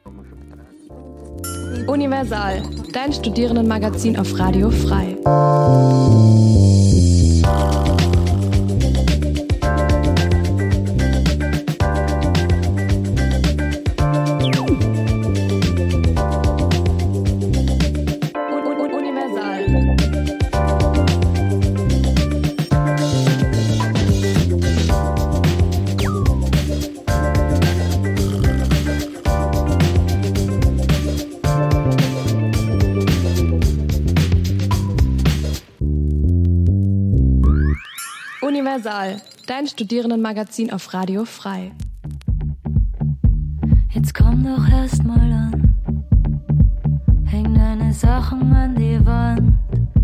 Universal, dein Studierendenmagazin auf Radio Frei. Universal, dein Studierendenmagazin auf Radio Frei. Jetzt komm doch erst mal an, häng deine Sachen an die Wand.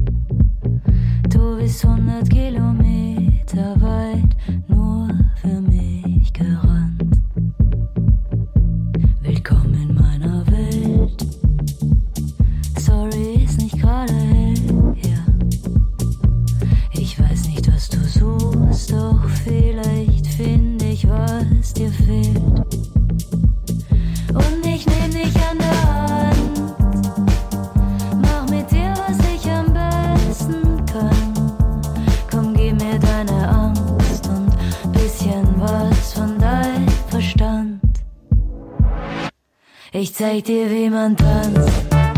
Du bist 100 Kilometer weit nur für mich gerannt. Willkommen in meiner Welt. Sorry, ist nicht gerade hell hier. Ich weiß nicht, was du suchst, doch vielleicht finde ich, was dir fehlt. Und ich nehm dich an der Hand, mach mit dir, was ich am besten kann. Komm, gib mir deine Angst und bisschen was von deinem Verstand. Ich zeig dir, wie man tanzt.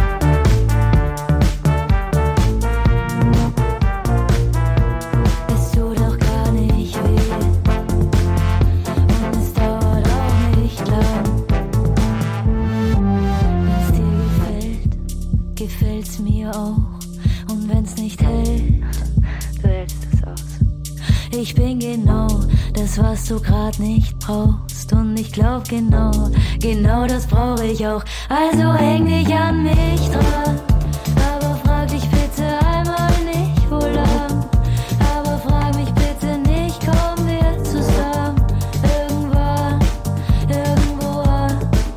Gefällt's mir auch, und wenn's nicht hält, du hältst es aus. Ich bin genau das, was du grad nicht brauchst, und ich glaub genau das brauch ich auch. Also häng dich an mich dran, aber frag dich bitte einmal nicht, wo lang. Aber frag mich bitte nicht, kommen wir zusammen irgendwann, irgendwo an.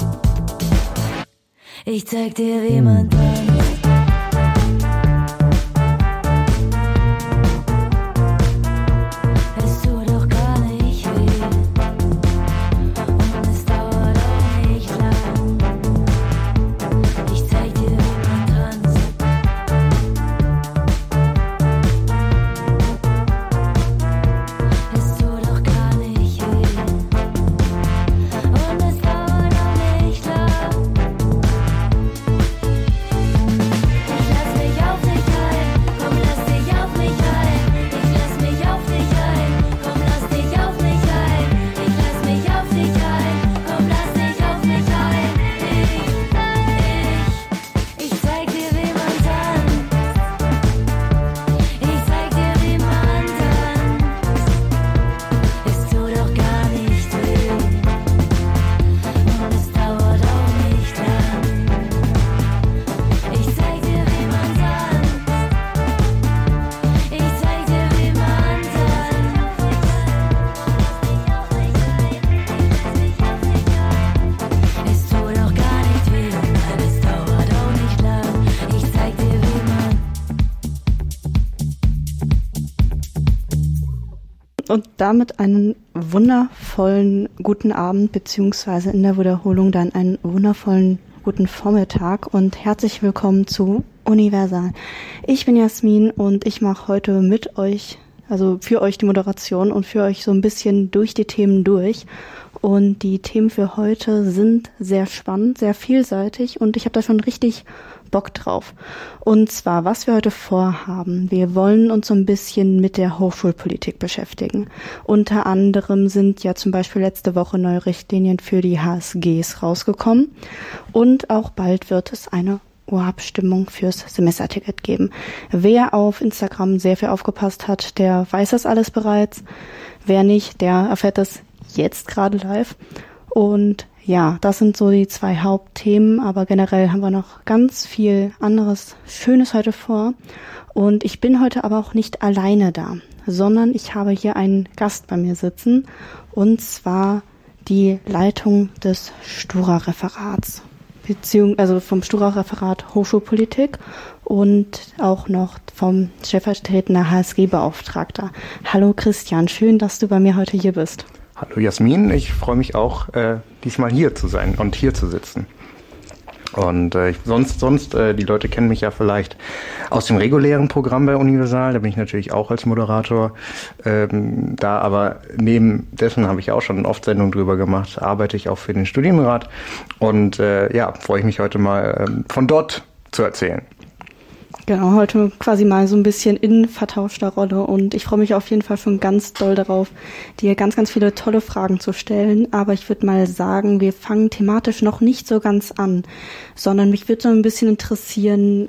Ich zeig dir, wie man tanzt. Und damit einen wundervollen guten Abend, beziehungsweise in der Wiederholung dann einen wundervollen guten Vormittag und herzlich willkommen zu Universal. Ich bin Jasmin und ich mache heute mit euch, also für euch die Moderation und für euch so ein bisschen durch die Themen durch. Und die Themen für heute sind sehr spannend, sehr vielseitig und ich habe da schon richtig Bock drauf. Und zwar, was wir heute vorhaben. Wir wollen uns so ein bisschen mit der Hochschulpolitik beschäftigen. Unter anderem sind ja zum Beispiel letzte Woche neue Richtlinien für die HSGs rausgekommen. Und auch bald wird es eine Urabstimmung fürs Semesterticket geben. Wer auf Instagram sehr viel aufgepasst hat, der weiß das alles bereits. Wer nicht, der erfährt das jetzt gerade live. Und ja, das sind so die zwei Hauptthemen, aber generell haben wir noch ganz viel anderes Schönes heute vor. Und ich bin heute aber auch nicht alleine da, sondern ich habe hier einen Gast bei mir sitzen, und zwar die Leitung des Stura-Referats, also vom Stura-Referat Hochschulpolitik und auch noch vom stellvertretender HSG-Beauftragter. Hallo Christian, schön, dass du bei mir heute hier bist. Hallo Jasmin, ich freue mich auch, diesmal hier zu sein und hier zu sitzen. Und die Leute kennen mich ja vielleicht aus dem regulären Programm bei Universal, da bin ich natürlich auch als Moderator da, aber neben dessen habe ich auch schon oft Sendungen drüber gemacht, arbeite ich auch für den Studienrat und freue ich mich heute mal von dort zu erzählen. Genau, heute quasi mal so ein bisschen in vertauschter Rolle und ich freue mich auf jeden Fall schon ganz doll darauf, dir ganz, ganz viele tolle Fragen zu stellen, aber ich würde mal sagen, wir fangen thematisch noch nicht so ganz an, sondern mich würde so ein bisschen interessieren,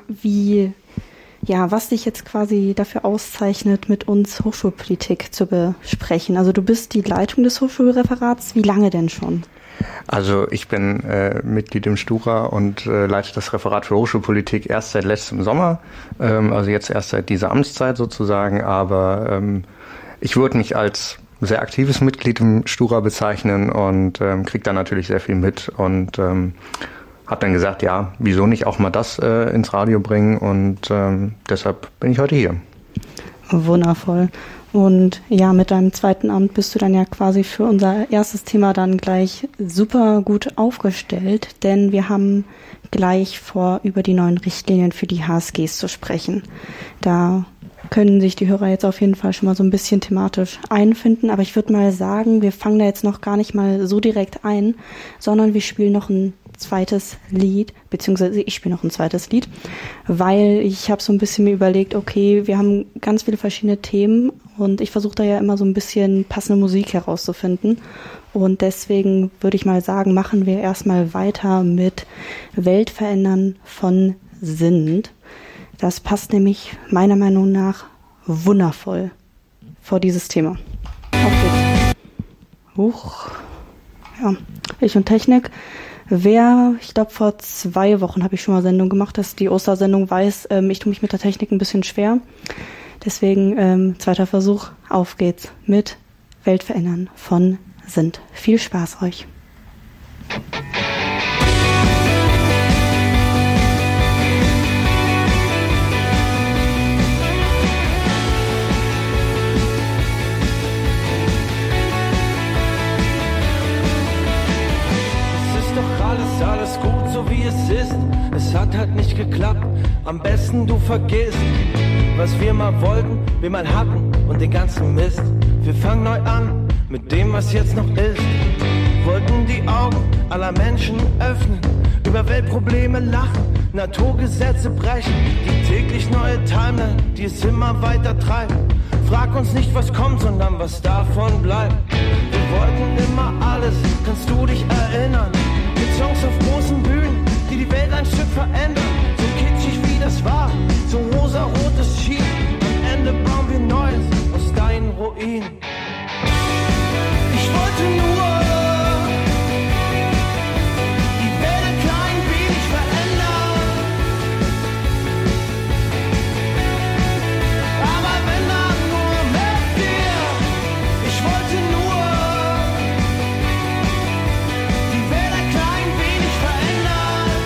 was dich jetzt quasi dafür auszeichnet, mit uns Hochschulpolitik zu besprechen. Also du bist die Leitung des Hochschulreferats, wie lange denn schon? Also ich bin Mitglied im Stura und leite das Referat für Hochschulpolitik erst seit letztem Sommer, also jetzt erst seit dieser Amtszeit sozusagen, aber ich würde mich als sehr aktives Mitglied im Stura bezeichnen und kriege da natürlich sehr viel mit und habe dann gesagt, ja, wieso nicht auch mal das ins Radio bringen und deshalb bin ich heute hier. Wundervoll. Und ja, mit deinem zweiten Amt bist du dann ja quasi für unser erstes Thema dann gleich super gut aufgestellt, denn wir haben gleich vor, über die neuen Richtlinien für die HSGs zu sprechen. Da können sich die Hörer jetzt auf jeden Fall schon mal so ein bisschen thematisch einfinden, aber ich würde mal sagen, wir fangen da jetzt noch gar nicht mal so direkt ein, sondern wir spielen noch ein zweites Lied, beziehungsweise ich spiele noch ein zweites Lied, weil ich habe so ein bisschen mir überlegt, okay, wir haben ganz viele verschiedene Themen und ich versuche da ja immer so ein bisschen passende Musik herauszufinden und deswegen würde ich mal sagen, machen wir erstmal weiter mit Weltverändern von Sind. Das passt nämlich meiner Meinung nach wundervoll vor dieses Thema. Auf geht's. Huch. Ja, ich und Technik. Ich glaube vor 2 Wochen habe ich schon mal Sendung gemacht, dass die Ostersendung weiß, ich tue mich mit der Technik ein bisschen schwer. Deswegen zweiter Versuch, auf geht's mit Weltverändern von Sind. Viel Spaß euch. Alles gut, so wie es ist. Es hat halt nicht geklappt. Am besten du vergisst, was wir mal wollten, wir mal hatten und den ganzen Mist. Wir fangen neu an mit dem, was jetzt noch ist. Wollten die Augen aller Menschen öffnen, über Weltprobleme lachen, Naturgesetze brechen, die täglich neue Timeline, die es immer weiter treibt. Frag uns nicht, was kommt, sondern was davon bleibt. Wir wollten immer alles, kannst du dich erinnern? Mit Songs auf großen Bühnen, die die Welt ein Stück verändern. So kitschig wie das war, so rosa-rotes Schien. Am Ende bauen wir Neues aus deinen Ruinen. Ich wollte nur die Welt ein klein wenig verändern. Aber wenn dann nur mit dir. Ich wollte nur die Welt ein klein wenig verändern.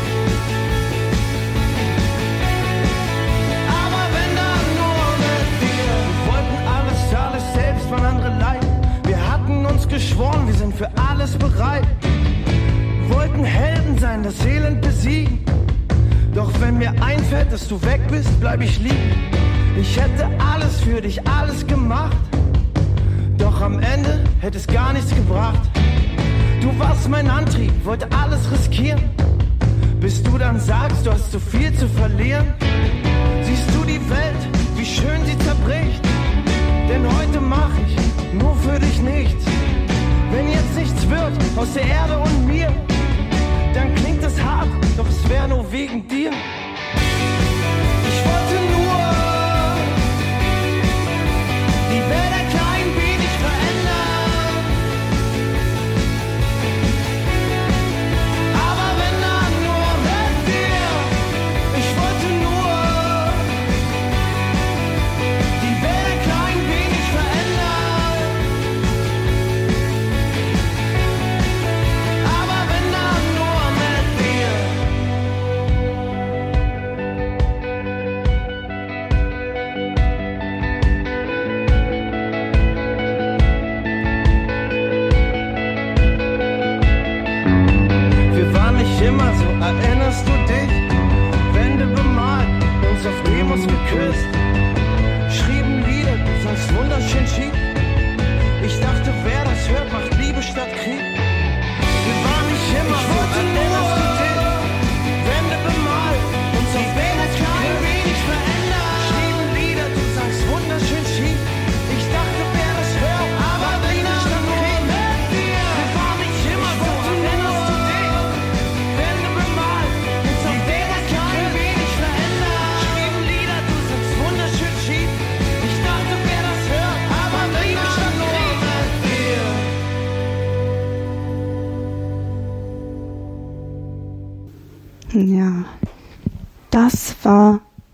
Aber wenn dann nur mit dir. Wir wollten alles selbst von anderen leiden. Wir hatten uns geschworen, wir sind für alles bereit. Wollten Helden sein, das Elend besiegen. Doch wenn mir einfällt, dass du weg bist, bleib ich liegen. Ich hätte alles für dich, alles gemacht. Doch am Ende hätte es gar nichts gebracht. Du warst mein Antrieb, wollte alles riskieren. Bis du dann sagst, du hast so viel zu verlieren. Siehst du die Welt, wie schön sie zerbricht. Denn heute mach ich nur für dich nichts. Wenn jetzt nichts wird aus der Erde und mir, dann klingt es hart, doch es wäre nur wegen dir. Ich wollte nur die Welt ein klein wenig verändern. Aber wenn dann nur mit dir. Ich wollte nur die Welt ein klein wenig verändern. Aber wenn dann nur mit dir. Erinnerst du dich? Wände bemalt, uns auf Demos geküsst. Schrieben Lieder, du sangst wunderschön schief. Ich dachte, wer das hört, macht Liebe statt Krieg. Wir waren nicht immer so, erinnerst du dich? Wände bemalt, uns auf Demos geküsst. Wenig verändert. Schrieben Lieder, du sangst wunderschön schief. Ich dachte, wer das hört, aber Liebe statt Krieg. Wir waren nicht immer so, erinnerst du dich? Wände bemalt, uns auf Demos geküsst. Wenig verändert. Schrieben Lieder, du sangst wunderschön schief. Ich dachte, wer das hört, aber Liebe statt Krieg. Ja, das war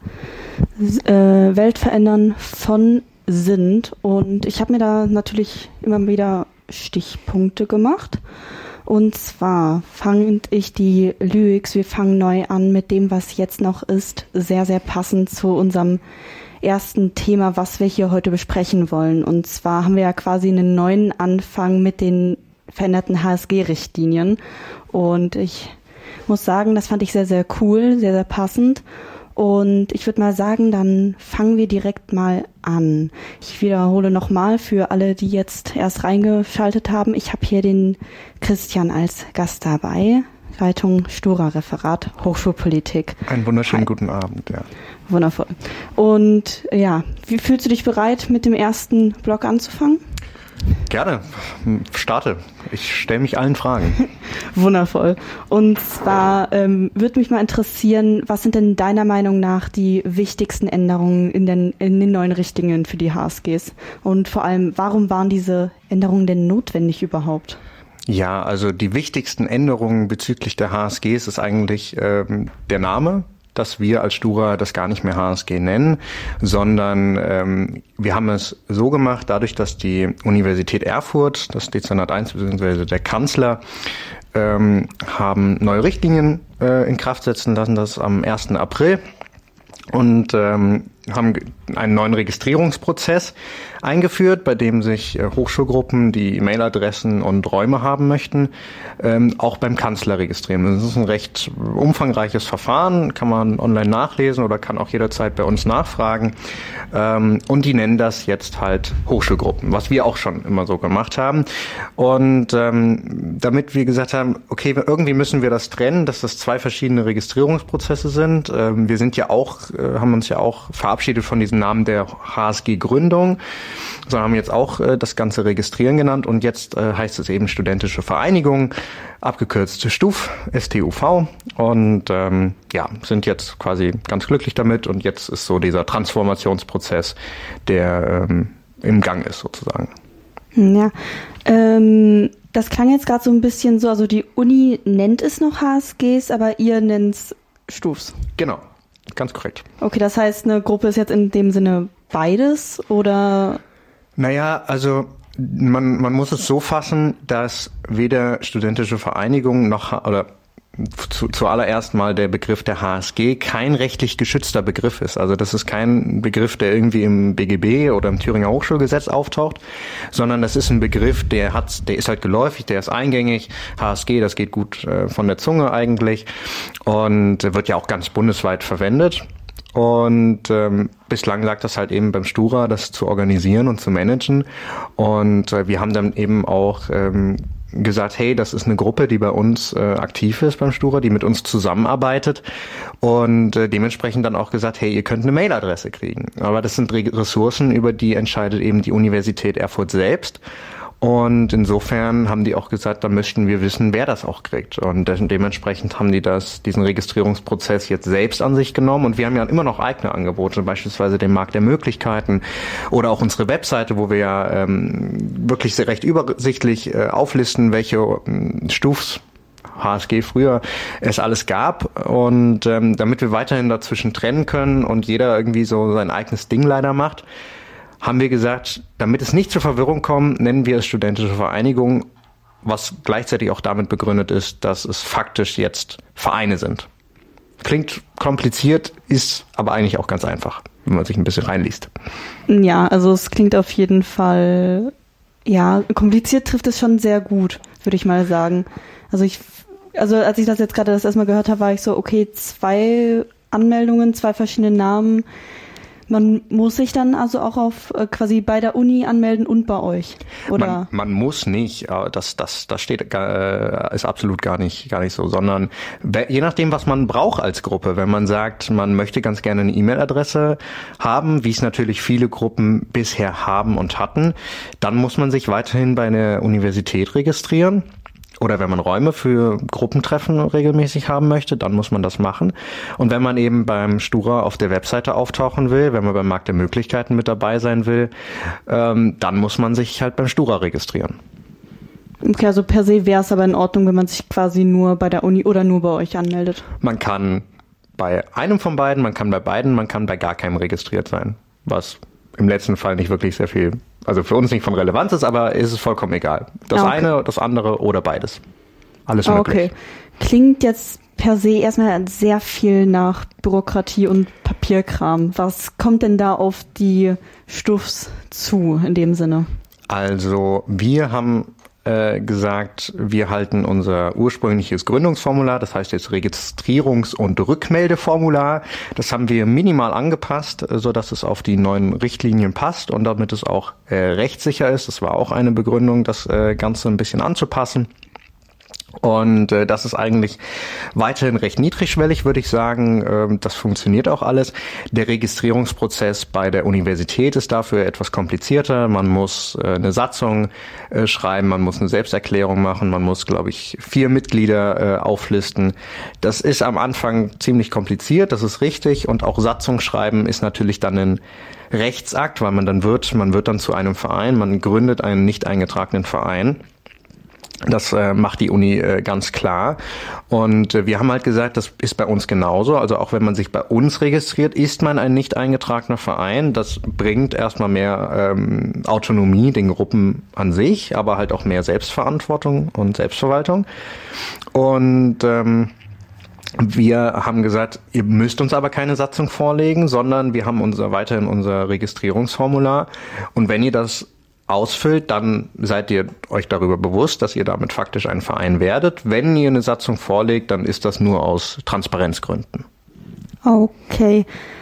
Weltverändern von Sind und ich habe mir da natürlich immer wieder Stichpunkte gemacht und zwar fand ich die Lyrics, wir fangen neu an mit dem, was jetzt noch ist, sehr, sehr passend zu unserem ersten Thema, was wir hier heute besprechen wollen. Und zwar haben wir ja quasi einen neuen Anfang mit den veränderten HSG-Richtlinien und ich muss sagen, das fand ich sehr, sehr cool, sehr, sehr passend. Und ich würde mal sagen, dann fangen wir direkt mal an. Ich wiederhole nochmal für alle, die jetzt erst reingeschaltet haben. Ich habe hier den Christian als Gast dabei. Leitung Stura-Referat Hochschulpolitik. Einen wunderschönen guten Abend, ja. Wundervoll. Und ja, wie fühlst du dich bereit, mit dem ersten Block anzufangen? Gerne, starte. Ich stelle mich allen Fragen. Wundervoll. Und zwar würde mich mal interessieren, was sind denn deiner Meinung nach die wichtigsten Änderungen in den neuen Richtlinien für die HSGs? Und vor allem, warum waren diese Änderungen denn notwendig überhaupt? Ja, also die wichtigsten Änderungen bezüglich der HSGs ist eigentlich der Name, dass wir als Stura das gar nicht mehr HSG nennen, sondern wir haben es so gemacht, dadurch, dass die Universität Erfurt, das Dezernat 1 bzw. der Kanzler, haben neue Richtlinien in Kraft setzen lassen, das am 1. April und haben einen neuen Registrierungsprozess eingeführt, bei dem sich Hochschulgruppen, die E-Mail-Adressen und Räume haben möchten, auch beim Kanzler registrieren. Das ist ein recht umfangreiches Verfahren, kann man online nachlesen oder kann auch jederzeit bei uns nachfragen. Und die nennen das jetzt halt Hochschulgruppen, was wir auch schon immer so gemacht haben. Und damit wir gesagt haben, okay, irgendwie müssen wir das trennen, dass das zwei verschiedene Registrierungsprozesse sind. Wir sind ja auch, haben uns ja auch verabschiedet von diesem Namen der HSG-Gründung, sondern haben jetzt auch das Ganze Registrieren genannt und jetzt heißt es eben Studentische Vereinigung, abgekürzt STUV, STUV und sind jetzt quasi ganz glücklich damit und jetzt ist so dieser Transformationsprozess, der im Gang ist sozusagen. Ja, das klang jetzt gerade so ein bisschen so, also die Uni nennt es noch HSGs, aber ihr nennt es STUVs. Genau. Ganz korrekt. Okay, das heißt, eine Gruppe ist jetzt in dem Sinne beides, oder? Naja, also man muss es so fassen, dass weder studentische Vereinigung noch oder zuallererst mal der Begriff der HSG kein rechtlich geschützter Begriff ist. Also das ist kein Begriff, der irgendwie im BGB oder im Thüringer Hochschulgesetz auftaucht, sondern das ist ein Begriff, der ist halt geläufig, der ist eingängig. HSG, das geht gut von der Zunge eigentlich und wird ja auch ganz bundesweit verwendet. Und bislang lag das halt eben beim Stura, das zu organisieren und zu managen. Und wir haben dann eben auch gesagt, hey, das ist eine Gruppe, die bei uns aktiv ist beim Stura, die mit uns zusammenarbeitet und dementsprechend dann auch gesagt, hey, ihr könnt eine Mailadresse kriegen. Aber das sind Ressourcen, über die entscheidet eben die Universität Erfurt selbst. Und insofern haben die auch gesagt, da möchten wir wissen, wer das auch kriegt. Und dementsprechend haben die diesen Registrierungsprozess jetzt selbst an sich genommen. Und wir haben ja immer noch eigene Angebote, beispielsweise den Markt der Möglichkeiten oder auch unsere Webseite, wo wir ja wirklich sehr recht übersichtlich auflisten, welche Stufs HSG früher es alles gab. Und damit wir weiterhin dazwischen trennen können und jeder irgendwie so sein eigenes Ding leider macht, haben wir gesagt, damit es nicht zur Verwirrung kommt, nennen wir es Studentische Vereinigung, was gleichzeitig auch damit begründet ist, dass es faktisch jetzt Vereine sind. Klingt kompliziert, ist aber eigentlich auch ganz einfach, wenn man sich ein bisschen reinliest. Ja, also es klingt auf jeden Fall, ja, kompliziert trifft es schon sehr gut, würde ich mal sagen. Also ich Also als ich das jetzt gerade das erste Mal gehört habe, war ich so, okay, 2 Anmeldungen, 2 verschiedene Namen. Man muss sich dann also auch auf quasi bei der Uni anmelden und bei euch, oder? Man muss nicht, das steht, ist absolut gar nicht so, sondern je nachdem, was man braucht als Gruppe. Wenn man sagt, man möchte ganz gerne eine E-Mail-Adresse haben, wie es natürlich viele Gruppen bisher haben und hatten, dann muss man sich weiterhin bei einer Universität registrieren. Oder wenn man Räume für Gruppentreffen regelmäßig haben möchte, dann muss man das machen. Und wenn man eben beim Stura auf der Webseite auftauchen will, wenn man beim Markt der Möglichkeiten mit dabei sein will, dann muss man sich halt beim Stura registrieren. Okay, also per se wäre es aber in Ordnung, wenn man sich quasi nur bei der Uni oder nur bei euch anmeldet. Man kann bei einem von beiden, man kann bei beiden, man kann bei gar keinem registriert sein. Was im letzten Fall nicht wirklich sehr viel, also für uns nicht von Relevanz ist, aber ist es vollkommen egal. Das eine, das andere oder beides. Alles möglich. Okay. Klingt jetzt per se erstmal sehr viel nach Bürokratie und Papierkram. Was kommt denn da auf die Stufs zu in dem Sinne? Also wir haben gesagt, wir halten unser ursprüngliches Gründungsformular, das heißt jetzt Registrierungs- und Rückmeldeformular, das haben wir minimal angepasst, so dass es auf die neuen Richtlinien passt und damit es auch rechtssicher ist. Das war auch eine Begründung, das Ganze ein bisschen anzupassen. Und das ist eigentlich weiterhin recht niedrigschwellig, würde ich sagen. Das funktioniert auch alles. Der Registrierungsprozess bei der Universität ist dafür etwas komplizierter. Man muss eine Satzung schreiben, man muss eine Selbsterklärung machen, man muss, glaube ich, 4 Mitglieder auflisten. Das ist am Anfang ziemlich kompliziert, das ist richtig. Und auch Satzung schreiben ist natürlich dann ein Rechtsakt, weil man wird dann zu einem Verein, man gründet einen nicht eingetragenen Verein. Das macht die Uni ganz klar. Und wir haben halt gesagt, das ist bei uns genauso. Also auch wenn man sich bei uns registriert, ist man ein nicht eingetragener Verein. Das bringt erstmal mehr Autonomie den Gruppen an sich, aber halt auch mehr Selbstverantwortung und Selbstverwaltung. Und wir haben gesagt, ihr müsst uns aber keine Satzung vorlegen, sondern wir haben weiterhin unser Registrierungsformular. Und wenn ihr das ausfüllt, dann seid ihr euch darüber bewusst, dass ihr damit faktisch ein Verein werdet. Wenn ihr eine Satzung vorlegt, dann ist das nur aus Transparenzgründen. Okay.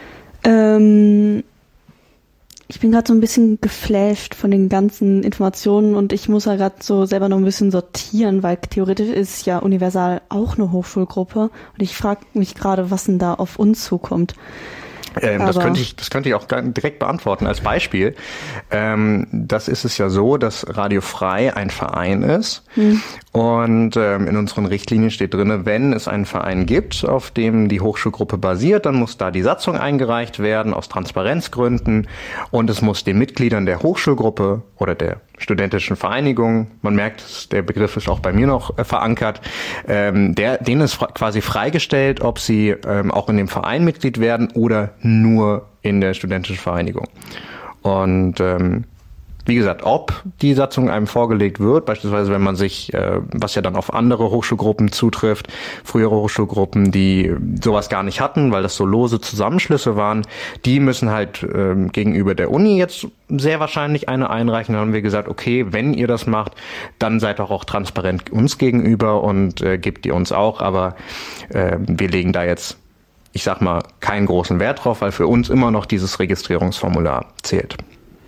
Ich bin gerade so ein bisschen geflasht von den ganzen Informationen und ich muss ja gerade so selber noch ein bisschen sortieren, weil theoretisch ist ja Universal auch eine Hochschulgruppe und ich frage mich gerade, was denn da auf uns zukommt. Das könnte ich auch direkt beantworten. Als Beispiel, das ist es ja so, dass Radio Frei ein Verein ist. Und in unseren Richtlinien steht drin, wenn es einen Verein gibt, auf dem die Hochschulgruppe basiert, dann muss da die Satzung eingereicht werden aus Transparenzgründen und es muss den Mitgliedern der Hochschulgruppe oder der studentischen Vereinigung, man merkt, der Begriff ist auch bei mir noch verankert, denen ist quasi freigestellt, ob sie auch in dem Verein Mitglied werden oder nur in der studentischen Vereinigung. Und wie gesagt, ob die Satzung einem vorgelegt wird, beispielsweise wenn man sich, was ja dann auf andere Hochschulgruppen zutrifft, frühere Hochschulgruppen, die sowas gar nicht hatten, weil das so lose Zusammenschlüsse waren, die müssen halt gegenüber der Uni jetzt sehr wahrscheinlich eine einreichen. Dann haben wir gesagt, okay, wenn ihr das macht, dann seid auch transparent uns gegenüber und gebt ihr uns auch, aber wir legen da jetzt, ich sag mal, keinen großen Wert drauf, weil für uns immer noch dieses Registrierungsformular zählt.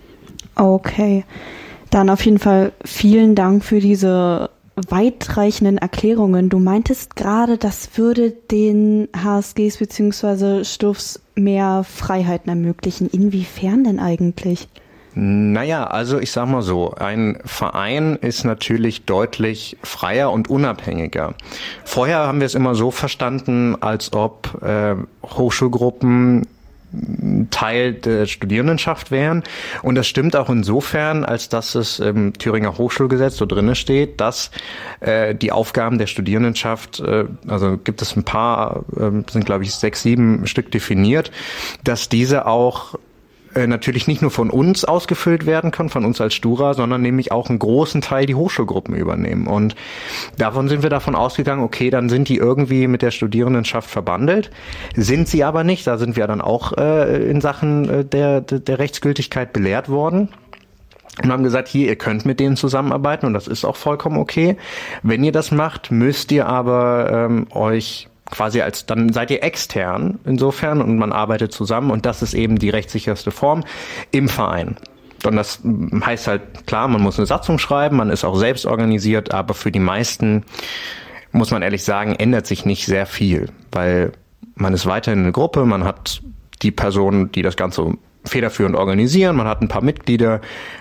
Okay, dann auf jeden Fall vielen Dank für diese weitreichenden Erklärungen. Du meintest gerade, das würde den HSGs bzw. Stufs mehr Freiheiten ermöglichen. Inwiefern denn eigentlich? Naja, also ich sag mal so, ein Verein ist natürlich deutlich freier und unabhängiger. Vorher haben wir es immer so verstanden, als ob Hochschulgruppen Teil der Studierendenschaft wären. Und das stimmt auch insofern, als dass es im Thüringer Hochschulgesetz so drinne steht, dass die Aufgaben der Studierendenschaft, also gibt es ein paar, sind glaube ich 6, 7 Stück definiert, dass diese auch natürlich nicht nur von uns ausgefüllt werden können, von uns als Stura, sondern nämlich auch einen großen Teil die Hochschulgruppen übernehmen. Und davon sind wir davon ausgegangen, okay, dann sind die irgendwie mit der Studierendenschaft verbandelt. Sind sie aber nicht. Da sind wir dann auch in Sachen der Rechtsgültigkeit belehrt worden. Und haben gesagt, hier, ihr könnt mit denen zusammenarbeiten und das ist auch vollkommen okay. Wenn ihr das macht, müsst ihr aber euch quasi dann seid ihr extern insofern und man arbeitet zusammen und das ist eben die rechtssicherste Form im Verein. Und das heißt halt, klar, man muss eine Satzung schreiben, man ist auch selbst organisiert, aber für die meisten, muss man ehrlich sagen, ändert sich nicht sehr viel, weil man ist weiterhin eine Gruppe, man hat die Personen, die das Ganze federführend organisieren, man hat ein paar Mitglieder.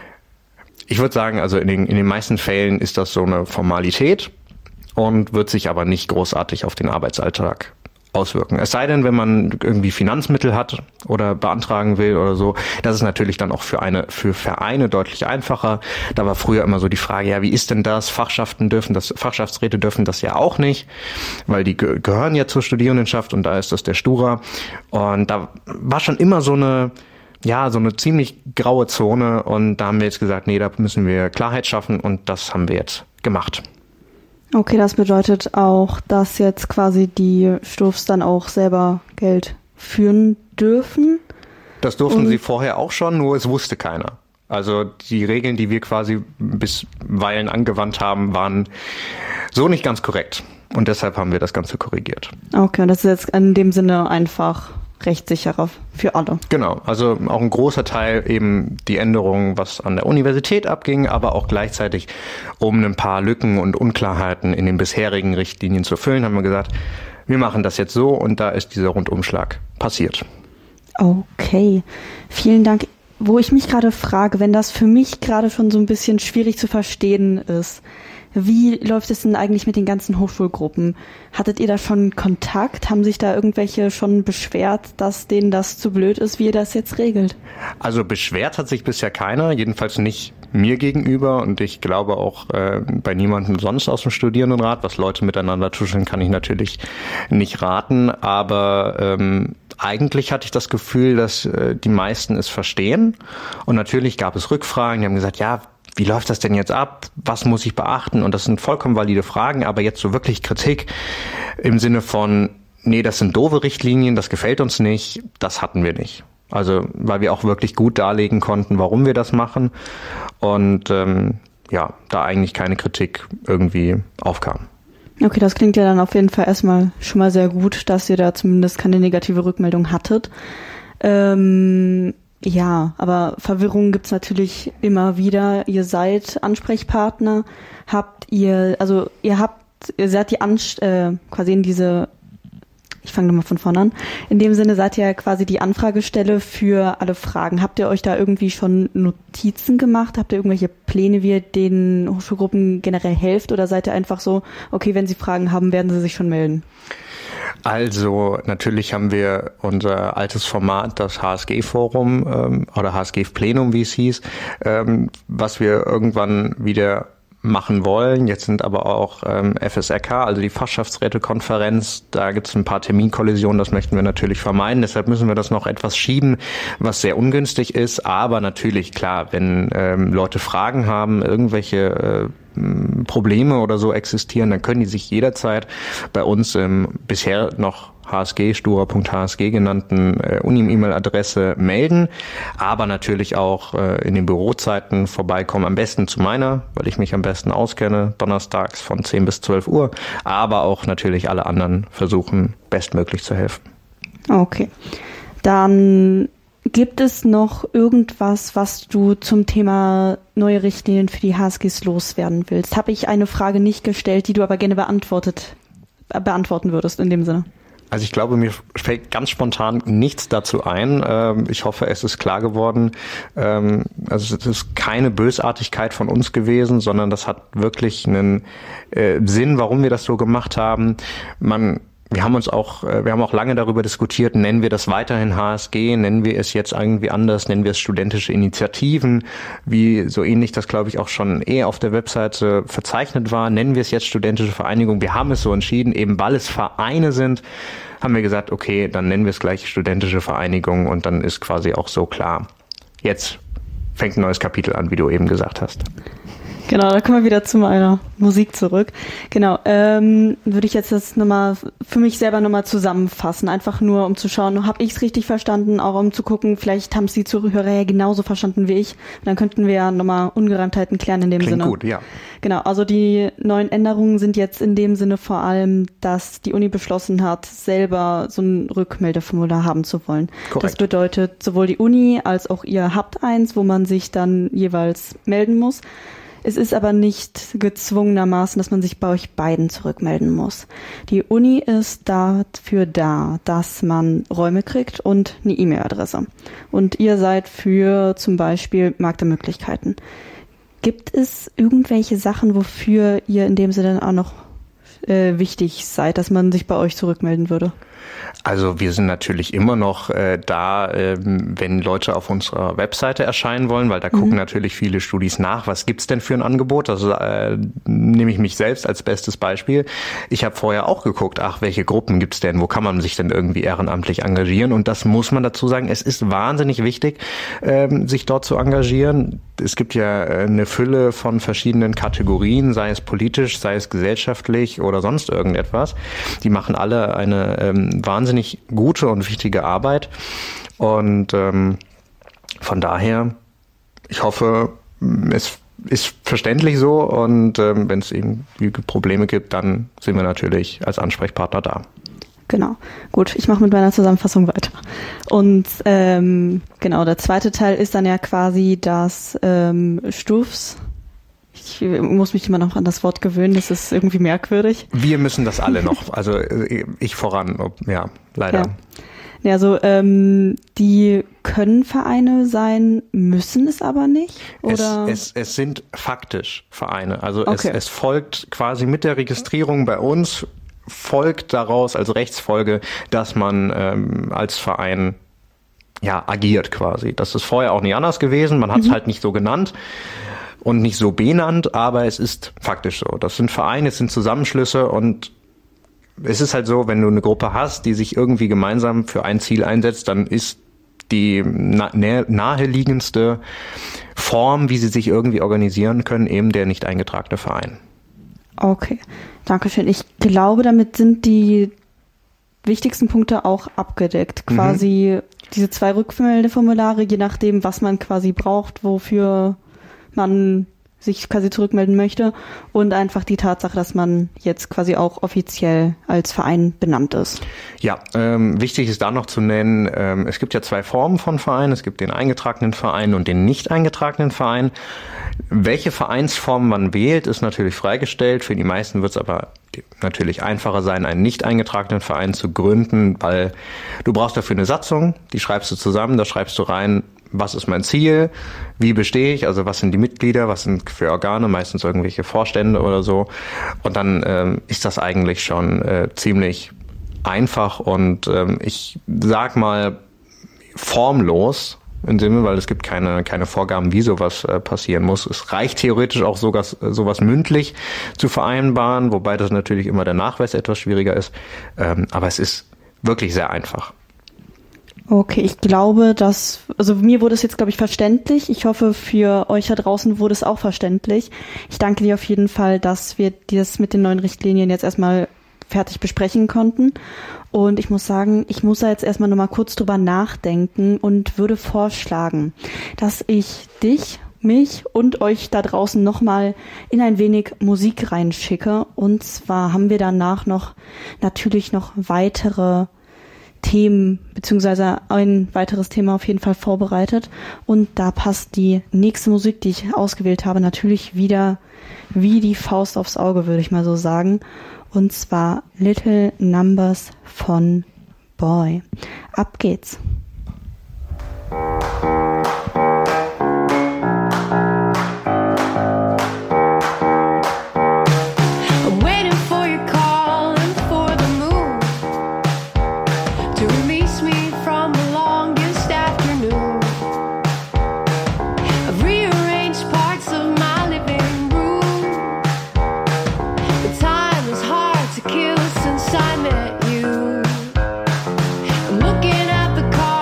Ich würde sagen, also in den meisten Fällen ist das so eine Formalität und wird sich aber nicht großartig auf den Arbeitsalltag auswirken. Es sei denn, wenn man irgendwie Finanzmittel hat oder beantragen will oder so, das ist natürlich dann auch für Vereine deutlich einfacher. Da war früher immer so die Frage, ja, wie ist denn das? Fachschaftsräte dürfen das ja auch nicht, weil die gehören ja zur Studierendenschaft und da ist das der Stura. Und da war schon immer so eine ziemlich graue Zone und da haben wir jetzt gesagt, nee, da müssen wir Klarheit schaffen und das haben wir jetzt gemacht. Okay, das bedeutet auch, dass jetzt quasi die Stufs dann auch selber Geld führen dürfen? Das durften sie vorher auch schon, nur es wusste keiner. Also die Regeln, die wir quasi bisweilen angewandt haben, waren so nicht ganz korrekt und deshalb haben wir das Ganze korrigiert. Okay, und das ist jetzt in dem Sinne einfach rechtssicherer für alle. Genau, also auch ein großer Teil eben die Änderungen, was an der Universität abging, aber auch gleichzeitig, um ein paar Lücken und Unklarheiten in den bisherigen Richtlinien zu füllen, haben wir gesagt, wir machen das jetzt so und da ist dieser Rundumschlag passiert. Okay, vielen Dank. Wo ich mich gerade frage, wenn das für mich gerade schon so ein bisschen schwierig zu verstehen ist, wie läuft es denn eigentlich mit den ganzen Hochschulgruppen? Hattet ihr da schon Kontakt? Haben sich da irgendwelche schon beschwert, dass denen das zu blöd ist, wie ihr das jetzt regelt? Also beschwert hat sich bisher keiner, jedenfalls nicht mir gegenüber und ich glaube auch bei niemandem sonst aus dem Studierendenrat. Was Leute miteinander tuscheln, kann ich natürlich nicht raten, aber eigentlich hatte ich das Gefühl, dass die meisten es verstehen und natürlich gab es Rückfragen, die haben gesagt, ja, wie läuft das denn jetzt ab? Was muss ich beachten? Und das sind vollkommen valide Fragen, aber jetzt so wirklich Kritik im Sinne von, nee, das sind doofe Richtlinien, das gefällt uns nicht, das hatten wir nicht. Also, weil wir auch wirklich gut darlegen konnten, warum wir das machen und da eigentlich keine Kritik irgendwie aufkam. Okay, das klingt ja dann auf jeden Fall erstmal schon mal sehr gut, dass ihr da zumindest keine negative Rückmeldung hattet. Ja, aber Verwirrung gibt's natürlich immer wieder. Ihr seid Ansprechpartner. Ihr seid quasi in diese, ich fange nochmal von vorne an. In dem Sinne seid ihr quasi die Anfragestelle für alle Fragen. Habt ihr euch da irgendwie schon Notizen gemacht? Habt ihr irgendwelche Pläne, wie ihr den Hochschulgruppen generell helft? Oder seid ihr einfach so, okay, wenn sie Fragen haben, werden sie sich schon melden? Also natürlich haben wir unser altes Format, das HSG-Forum oder HSG-Plenum, wie es hieß, was wir irgendwann wieder machen wollen. Jetzt sind aber auch FSRK, also die Fachschaftsrätekonferenz, da gibt es ein paar Terminkollisionen, das möchten wir natürlich vermeiden. Deshalb müssen wir das noch etwas schieben, was sehr ungünstig ist. Aber natürlich, klar, wenn Leute Fragen haben, irgendwelche Probleme oder so existieren, dann können die sich jederzeit bei uns im bisher noch stura.hsg genannten Uni-E-Mail-Adresse melden, aber natürlich auch in den Bürozeiten vorbeikommen, am besten zu meiner, weil ich mich am besten auskenne, donnerstags von 10 bis 12 Uhr, aber auch natürlich alle anderen versuchen, bestmöglich zu helfen. Okay, dann gibt es noch irgendwas, was du zum Thema neue Richtlinien für die HSGs loswerden willst? Habe ich eine Frage nicht gestellt, die du aber gerne beantworten würdest in dem Sinne? Also ich glaube, mir fällt ganz spontan nichts dazu ein. Ich hoffe, es ist klar geworden. Also es ist keine Bösartigkeit von uns gewesen, sondern das hat wirklich einen Sinn, warum wir das so gemacht haben. Wir haben auch lange darüber diskutiert, nennen wir das weiterhin HSG, nennen wir es jetzt irgendwie anders, nennen wir es studentische Initiativen, wie so ähnlich das, glaube ich, auch schon auf der Webseite verzeichnet war, nennen wir es jetzt studentische Vereinigung. Wir haben es so entschieden, eben weil es Vereine sind, haben wir gesagt, okay, dann nennen wir es gleich studentische Vereinigung und dann ist quasi auch so klar, jetzt fängt ein neues Kapitel an, wie du eben gesagt hast. Genau, da kommen wir wieder zu meiner Musik zurück. Genau, würde ich jetzt das nochmal für mich selber nochmal zusammenfassen, einfach nur um zu schauen, habe ich es richtig verstanden, auch um zu gucken, vielleicht haben es die Zuhörer ja genauso verstanden wie ich. Und dann könnten wir ja nochmal Ungereimtheiten klären in dem Sinne. Klingt gut, ja. Genau, also die neuen Änderungen sind jetzt in dem Sinne vor allem, dass die Uni beschlossen hat, selber so ein Rückmeldeformular haben zu wollen. Korrekt. Das bedeutet, sowohl die Uni als auch ihr habt eins, wo man sich dann jeweils melden muss. Es ist aber nicht gezwungenermaßen, dass man sich bei euch beiden zurückmelden muss. Die Uni ist dafür da, dass man Räume kriegt und eine E-Mail-Adresse. Und ihr seid für zum Beispiel Markt der Möglichkeiten. Gibt es irgendwelche Sachen, wofür ihr in dem Sinne auch noch wichtig seid, dass man sich bei euch zurückmelden würde? Also wir sind natürlich immer noch da, wenn Leute auf unserer Webseite erscheinen wollen, weil da gucken natürlich viele Studis nach, was gibt's denn für ein Angebot? Also nehme ich mich selbst als bestes Beispiel. Ich habe vorher auch geguckt, welche Gruppen gibt's denn? Wo kann man sich denn irgendwie ehrenamtlich engagieren? Und das muss man dazu sagen, es ist wahnsinnig wichtig, sich dort zu engagieren. Es gibt ja eine Fülle von verschiedenen Kategorien, sei es politisch, sei es gesellschaftlich oder sonst irgendetwas. Die machen alle eine wahnsinnig gute und wichtige Arbeit. Und von daher, ich hoffe, es ist verständlich so. Und wenn es irgendwie Probleme gibt, dann sind wir natürlich als Ansprechpartner da. Genau. Gut, ich mache mit meiner Zusammenfassung weiter. Und genau, der zweite Teil ist dann ja quasi das Stufs. Ich muss mich immer noch an das Wort gewöhnen, das ist irgendwie merkwürdig. Wir müssen das alle noch, also ich voran, ja, leider. Ja, also die können Vereine sein, müssen es aber nicht? Oder? Es sind faktisch Vereine, also okay. Es folgt quasi mit der Registrierung bei uns, folgt daraus als Rechtsfolge, dass man als Verein agiert quasi. Das ist vorher auch nicht anders gewesen, man hat es halt nicht so genannt und nicht so benannt, aber es ist faktisch so. Das sind Vereine, es sind Zusammenschlüsse und es ist halt so, wenn du eine Gruppe hast, die sich irgendwie gemeinsam für ein Ziel einsetzt, dann ist die naheliegendste Form, wie sie sich irgendwie organisieren können, eben der nicht eingetragene Verein. Okay, danke schön. Ich glaube, damit sind die wichtigsten Punkte auch abgedeckt. Quasi diese 2 Rückmeldeformulare, je nachdem, was man quasi braucht, wofür man sich quasi zurückmelden möchte und einfach die Tatsache, dass man jetzt quasi auch offiziell als Verein benannt ist. Ja, wichtig ist da noch zu nennen, es gibt ja 2 Formen von Vereinen. Es gibt den eingetragenen Verein und den nicht eingetragenen Verein. Welche Vereinsform man wählt, ist natürlich freigestellt. Für die meisten wird es aber natürlich einfacher sein, einen nicht eingetragenen Verein zu gründen, weil du brauchst dafür eine Satzung, die schreibst du zusammen, da schreibst du rein, was ist mein Ziel, wie bestehe ich, also was sind die Mitglieder, was sind für Organe, meistens irgendwelche Vorstände oder so. Und dann ist das eigentlich schon ziemlich einfach und ich sag mal formlos im Sinne, weil es gibt keine Vorgaben, wie sowas passieren muss. Es reicht theoretisch auch sowas mündlich zu vereinbaren, wobei das natürlich immer der Nachweis etwas schwieriger ist. Aber es ist wirklich sehr einfach. Okay, ich glaube, also mir wurde es jetzt, glaube ich, verständlich. Ich hoffe, für euch da draußen wurde es auch verständlich. Ich danke dir auf jeden Fall, dass wir das mit den neuen Richtlinien jetzt erstmal fertig besprechen konnten. Und ich muss sagen, ich muss da jetzt erstmal nochmal kurz drüber nachdenken und würde vorschlagen, dass ich mich und euch da draußen nochmal in ein wenig Musik reinschicke. Und zwar haben wir danach natürlich noch weitere Themen, beziehungsweise ein weiteres Thema auf jeden Fall vorbereitet. Und da passt die nächste Musik, die ich ausgewählt habe, natürlich wieder wie die Faust aufs Auge, würde ich mal so sagen. Und zwar Little Numbers von Boy. Ab geht's. Kill since I met you. I'm looking at the car.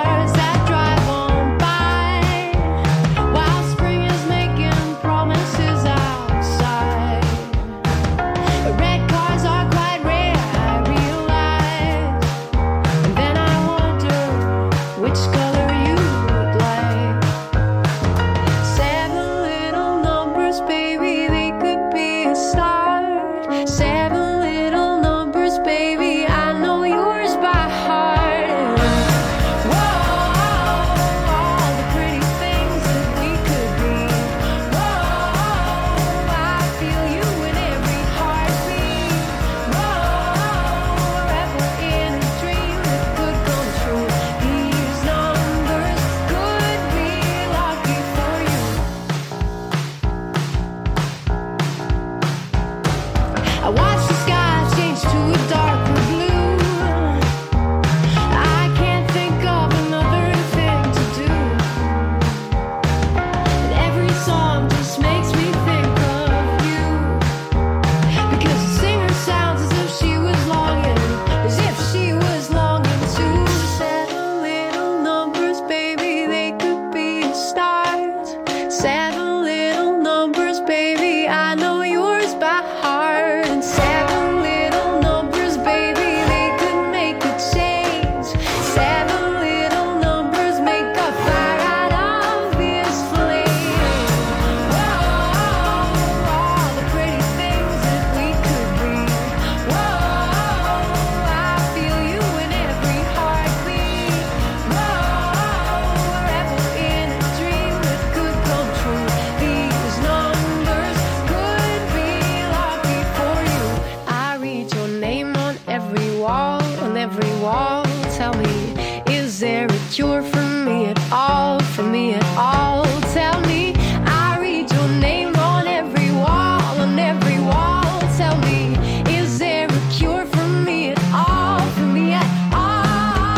every wall, on every wall. Tell me, is there a cure for me at all? For me at all? Tell me, I read your name on every wall, on every wall. Tell me, is there a cure for me at all? For me at all?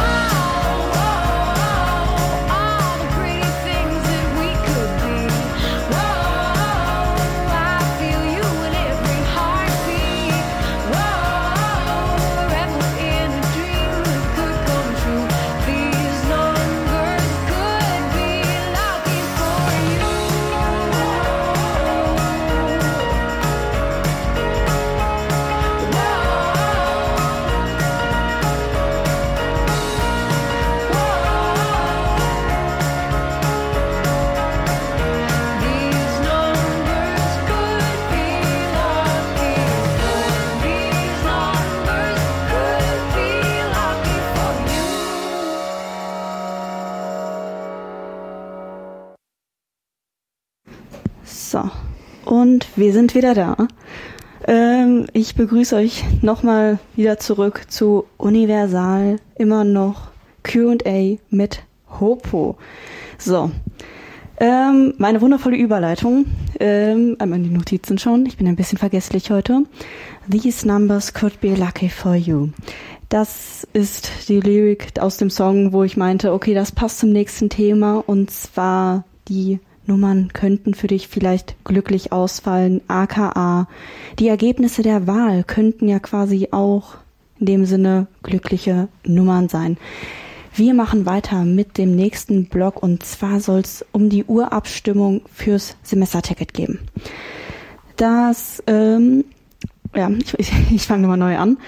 All the pretty things that we could be. Whoa, I feel you in every heartbeat. Whoa, forever in a dream that could come true. These numbers could be lucky for you. These numbers could be lucky for. These numbers could be lucky for you. So, und wir sind wieder da. Ich begrüße euch nochmal wieder zurück zu Universal, immer noch Q&A mit Hopo. So, meine wundervolle Überleitung, einmal die Notizen schon, ich bin ein bisschen vergesslich heute. These numbers could be lucky for you. Das ist die Lyrik aus dem Song, wo ich meinte, okay, das passt zum nächsten Thema, und zwar die Nummern könnten für dich vielleicht glücklich ausfallen, aka die Ergebnisse der Wahl könnten ja quasi auch in dem Sinne glückliche Nummern sein. Wir machen weiter mit dem nächsten Block, und zwar soll es um die Urabstimmung fürs Semesterticket gehen. Das, ich fange nochmal neu an.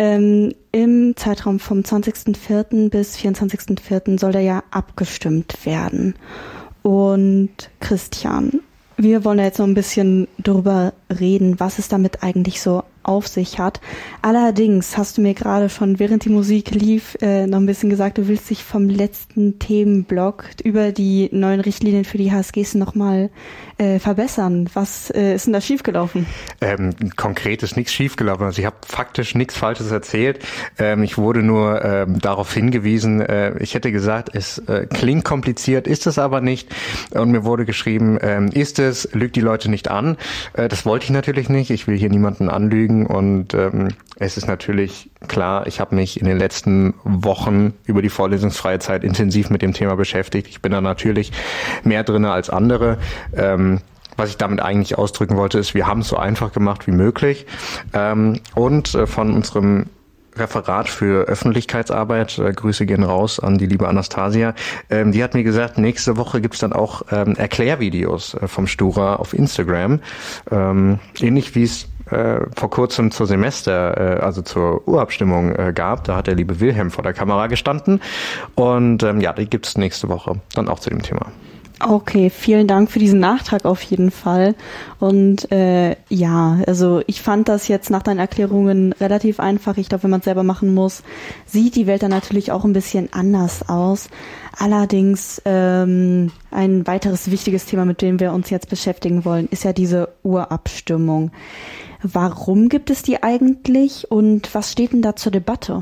Im Zeitraum vom 20.04. bis 24.04. soll da ja abgestimmt werden. Und Christian, wir wollen ja jetzt noch ein bisschen drüber reden, was es damit eigentlich so auf sich hat. Allerdings hast du mir gerade schon, während die Musik lief, noch ein bisschen gesagt, du willst dich vom letzten Themenblock über die neuen Richtlinien für die HSGs nochmal verbessern. Was ist denn da schiefgelaufen? Konkret ist nichts schiefgelaufen. Also ich habe faktisch nichts Falsches erzählt. Ich wurde nur darauf hingewiesen, ich hätte gesagt, es klingt kompliziert, ist es aber nicht. Und mir wurde geschrieben, ist es, lügt die Leute nicht an. Das wollte ich natürlich nicht. Ich will hier niemanden anlügen. Und es ist natürlich klar, ich habe mich in den letzten Wochen über die vorlesungsfreie Zeit intensiv mit dem Thema beschäftigt. Ich bin da natürlich mehr drin als andere. Was ich damit eigentlich ausdrücken wollte, ist, wir haben es so einfach gemacht wie möglich. Und von unserem Referat für Öffentlichkeitsarbeit, Grüße gehen raus an die liebe Anastasia, die hat mir gesagt, nächste Woche gibt's dann auch Erklärvideos vom Stura auf Instagram, ähnlich wie es vor kurzem zur also zur Urabstimmung gab. Da hat der liebe Wilhelm vor der Kamera gestanden, und die gibt's nächste Woche dann auch zu dem Thema. Okay, vielen Dank für diesen Nachtrag auf jeden Fall. Und also ich fand das jetzt nach deinen Erklärungen relativ einfach. Ich glaube, wenn man es selber machen muss, sieht die Welt dann natürlich auch ein bisschen anders aus. Allerdings ein weiteres wichtiges Thema, mit dem wir uns jetzt beschäftigen wollen, ist ja diese Urabstimmung. Warum gibt es die eigentlich und was steht denn da zur Debatte?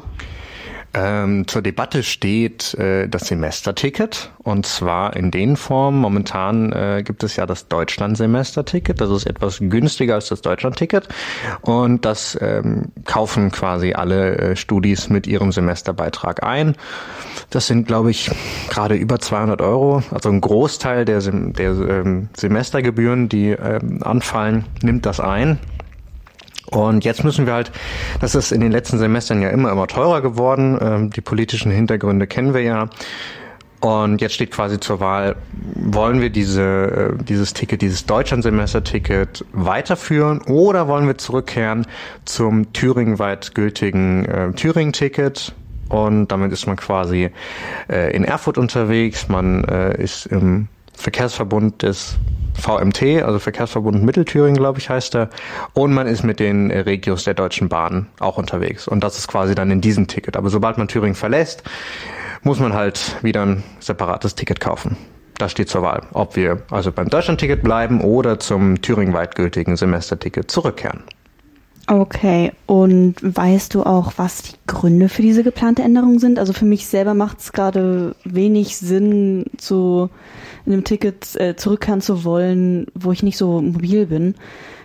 Zur Debatte steht das Semesterticket, und zwar in den Formen. Momentan gibt es ja das Deutschland-Semesterticket, das ist etwas günstiger als das Deutschland-Ticket, und das kaufen quasi alle Studis mit ihrem Semesterbeitrag ein. Das sind, glaube ich, gerade über 200 €, also ein Großteil der Semestergebühren, die anfallen, nimmt das ein. Und jetzt müssen wir halt, das ist in den letzten Semestern ja immer teurer geworden, die politischen Hintergründe kennen wir ja. Und jetzt steht quasi zur Wahl, wollen wir dieses Ticket, dieses Deutschland-Semester-Ticket weiterführen, oder wollen wir zurückkehren zum thüringenweit gültigen Thüringen-Ticket? Und damit ist man quasi in Erfurt unterwegs, man ist im Verkehrsverbund des VMT, also Verkehrsverbund Mittelthüringen, glaube ich, heißt er. Und man ist mit den Regios der Deutschen Bahn auch unterwegs. Und das ist quasi dann in diesem Ticket. Aber sobald man Thüringen verlässt, muss man halt wieder ein separates Ticket kaufen. Das steht zur Wahl, ob wir also beim Deutschlandticket bleiben oder zum thüringenweit gültigen Semesterticket zurückkehren. Okay, und weißt du auch, was die Gründe für diese geplante Änderung sind? Also für mich selber macht es gerade wenig Sinn, zu einem Ticket zurückkehren zu wollen, wo ich nicht so mobil bin.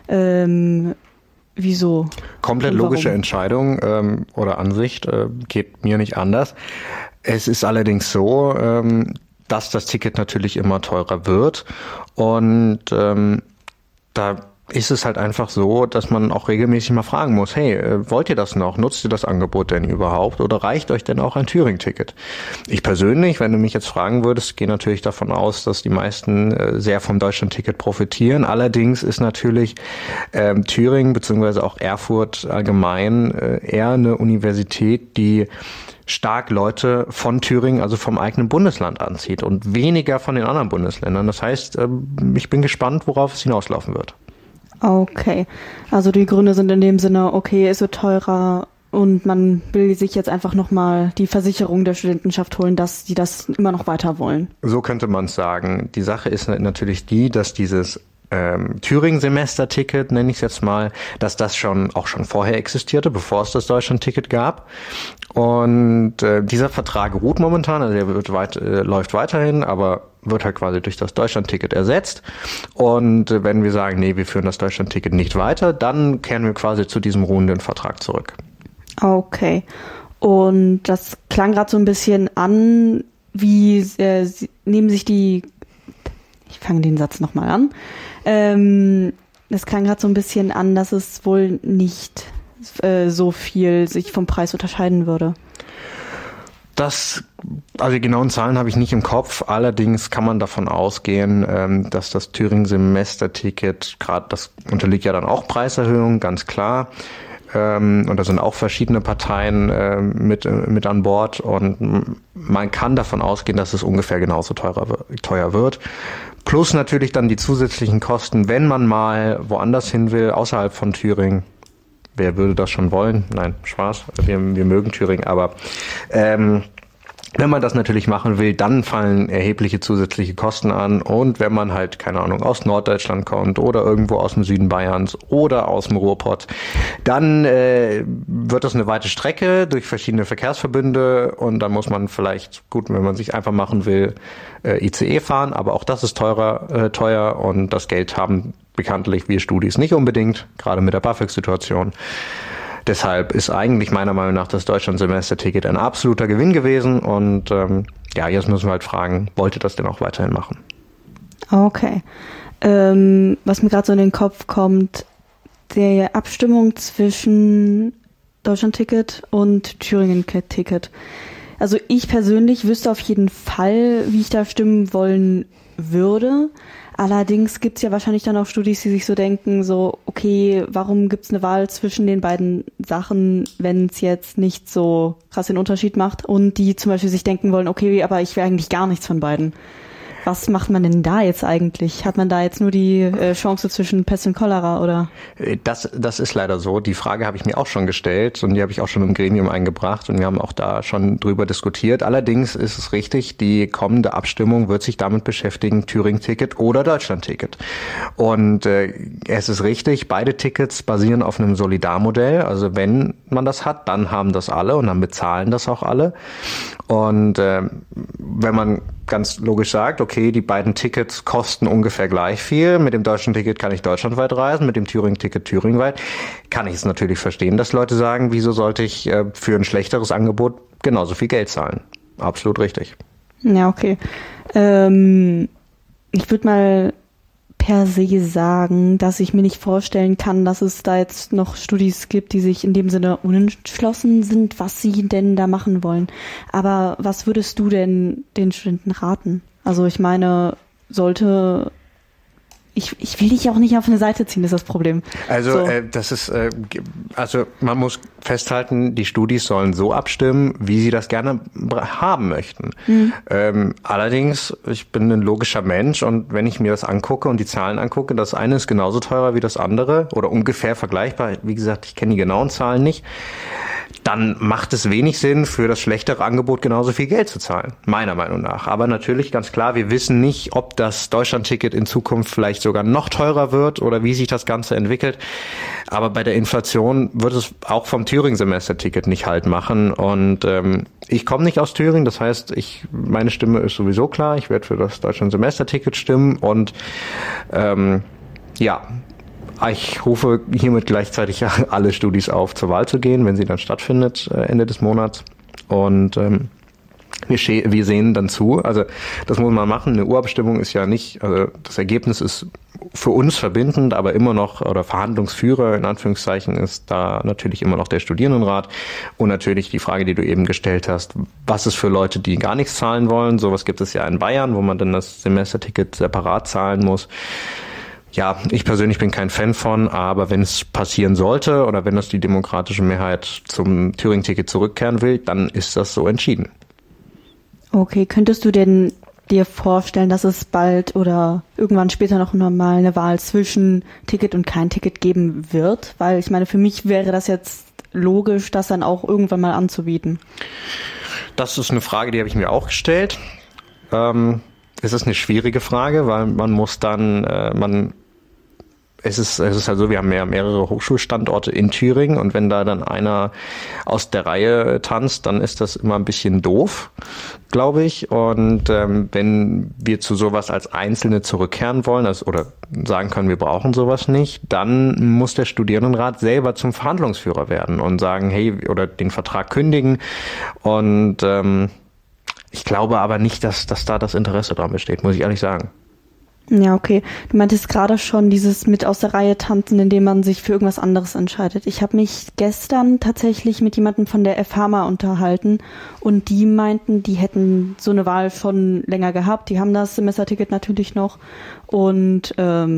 Wieso? Komplett logische Entscheidung oder Ansicht, geht mir nicht anders. Es ist allerdings so, dass das Ticket natürlich immer teurer wird und da ist es halt einfach so, dass man auch regelmäßig mal fragen muss, hey, wollt ihr das noch? Nutzt ihr das Angebot denn überhaupt? Oder reicht euch denn auch ein Thüringen-Ticket? Ich persönlich, wenn du mich jetzt fragen würdest, gehe natürlich davon aus, dass die meisten sehr vom Deutschland-Ticket profitieren. Allerdings ist natürlich Thüringen bzw. auch Erfurt allgemein eher eine Universität, die stark Leute von Thüringen, also vom eigenen Bundesland anzieht und weniger von den anderen Bundesländern. Das heißt, ich bin gespannt, worauf es hinauslaufen wird. Okay, also die Gründe sind in dem Sinne, okay, es wird teurer und man will sich jetzt einfach nochmal die Versicherung der Studentenschaft holen, dass die das immer noch weiter wollen. So könnte man es sagen. Die Sache ist natürlich die, dass dieses Thüringen-Semester-Ticket, nenne ich es jetzt mal, dass das schon vorher existierte, bevor es das Deutschland-Ticket gab. Und dieser Vertrag ruht momentan, also der läuft weiterhin, aber wird halt quasi durch das Deutschland-Ticket ersetzt. Und wenn wir sagen, nee, wir führen das Deutschland-Ticket nicht weiter, dann kehren wir quasi zu diesem ruhenden Vertrag zurück. Okay. Und das klang gerade so ein bisschen an, wie nehmen sich die... Ich fange den Satz nochmal an. Das klang gerade so ein bisschen an, dass es wohl nicht so viel sich vom Preis unterscheiden würde. Also die genauen Zahlen habe ich nicht im Kopf. Allerdings kann man davon ausgehen, dass das Thüringen-Semester-Ticket, gerade das unterliegt ja dann auch Preiserhöhungen, ganz klar. Und da sind auch verschiedene Parteien mit an Bord. Und man kann davon ausgehen, dass es ungefähr genauso teuer wird. Plus natürlich dann die zusätzlichen Kosten, wenn man mal woanders hin will, außerhalb von Thüringen. Wer würde das schon wollen? Nein, Spaß. Wir mögen Thüringen, aber wenn man das natürlich machen will, dann fallen erhebliche zusätzliche Kosten an. Und wenn man halt, keine Ahnung, aus Norddeutschland kommt oder irgendwo aus dem Süden Bayerns oder aus dem Ruhrpott, dann wird das eine weite Strecke durch verschiedene Verkehrsverbünde und dann muss man vielleicht, gut, wenn man sich einfach machen will, ICE fahren. Aber auch das ist teuer und das Geld haben bekanntlich wir Studis nicht unbedingt, gerade mit der BAföG-Situation. Deshalb ist eigentlich meiner Meinung nach das Deutschland-Semester-Ticket ein absoluter Gewinn gewesen und jetzt müssen wir halt fragen, wollt ihr das denn auch weiterhin machen? Okay. Was mir gerade so in den Kopf kommt, der Abstimmung zwischen Deutschland-Ticket und Thüringen-Ticket. Also ich persönlich wüsste auf jeden Fall, wie ich da stimmen wollen würde. Allerdings gibt's ja wahrscheinlich dann auch Studis, die sich so denken, so, okay, warum gibt's eine Wahl zwischen den beiden Sachen, wenn es jetzt nicht so krass den Unterschied macht und die zum Beispiel sich denken wollen, okay, aber ich will eigentlich gar nichts von beiden. Was macht man denn da jetzt eigentlich? Hat man da jetzt nur die Chance zwischen Pest und Cholera, oder? Das ist leider so. Die Frage habe ich mir auch schon gestellt und die habe ich auch schon im Gremium eingebracht und wir haben auch da schon drüber diskutiert. Allerdings ist es richtig, die kommende Abstimmung wird sich damit beschäftigen, Thüringen-Ticket oder Deutschland-Ticket. Und es ist richtig, beide Tickets basieren auf einem Solidarmodell. Also wenn man das hat, dann haben das alle und dann bezahlen das auch alle. Und wenn man ganz logisch sagt, okay, die beiden Tickets kosten ungefähr gleich viel. Mit dem Deutschland-Ticket kann ich deutschlandweit reisen, mit dem Thüringen-Ticket thüringenweit. Kann ich es natürlich verstehen, dass Leute sagen, wieso sollte ich für ein schlechteres Angebot genauso viel Geld zahlen? Absolut richtig. Ja, okay. Ich würde mal per se sagen, dass ich mir nicht vorstellen kann, dass es da jetzt noch Studis gibt, die sich in dem Sinne unentschlossen sind, was sie denn da machen wollen. Aber was würdest du denn den Studenten raten? Also ich meine, ich will dich auch nicht auf eine Seite ziehen, ist das Problem. Also so. Das ist, also man muss festhalten, die Studis sollen so abstimmen, wie sie das gerne haben möchten. Allerdings, ich bin ein logischer Mensch und wenn ich mir das angucke und die Zahlen angucke, das eine ist genauso teurer wie das andere oder ungefähr vergleichbar. Wie gesagt, ich kenne die genauen Zahlen nicht. dann macht es wenig Sinn, für das schlechtere Angebot genauso viel Geld zu zahlen, meiner Meinung nach. Aber natürlich ganz klar, wir wissen nicht, ob das Deutschlandticket in Zukunft vielleicht sogar noch teurer wird oder wie sich das Ganze entwickelt. Aber bei der Inflation wird es auch vom Thüringen-Semesterticket nicht halt machen. Und ich komme nicht aus Thüringen, das heißt, meine Stimme ist sowieso klar. Ich werde für das Deutschland-Semesterticket stimmen und ich rufe hiermit gleichzeitig alle Studis auf, zur Wahl zu gehen, wenn sie dann stattfindet, Ende des Monats. Und wir sehen dann zu. Also das muss man machen. Eine Urabstimmung ist ja nicht, also das Ergebnis ist für uns verbindend, aber immer noch, oder Verhandlungsführer in Anführungszeichen ist da natürlich immer noch der Studierendenrat. Und natürlich die Frage, die du eben gestellt hast, was ist für Leute, die gar nichts zahlen wollen? Sowas gibt es ja in Bayern, wo man dann das Semesterticket separat zahlen muss. Ja, ich persönlich bin kein Fan von, aber wenn es passieren sollte oder wenn das die demokratische Mehrheit zum Thüringen-Ticket zurückkehren will, dann ist das so entschieden. Okay, könntest du denn dir vorstellen, dass es bald oder irgendwann später noch mal eine Wahl zwischen Ticket und kein Ticket geben wird? Weil ich meine, für mich wäre das jetzt logisch, das dann auch irgendwann mal anzubieten. Das ist eine Frage, die habe ich mir auch gestellt. Es ist eine schwierige Frage, weil man muss dann, es ist halt so, wir haben mehrere Hochschulstandorte in Thüringen und wenn da dann einer aus der Reihe tanzt, dann ist das immer ein bisschen doof, glaube ich. Und wenn wir zu sowas als Einzelne zurückkehren wollen, oder sagen können, wir brauchen sowas nicht, dann muss der Studierendenrat selber zum Verhandlungsführer werden und sagen, hey, oder den Vertrag kündigen. Und ich glaube aber nicht, dass da das Interesse dran besteht, muss ich ehrlich sagen. Ja, okay. Du meintest gerade schon dieses mit aus der Reihe tanzen, indem man sich für irgendwas anderes entscheidet. Ich habe mich gestern tatsächlich mit jemandem von der FH mal unterhalten und die meinten, die hätten so eine Wahl schon länger gehabt. Die haben das Semesterticket natürlich noch und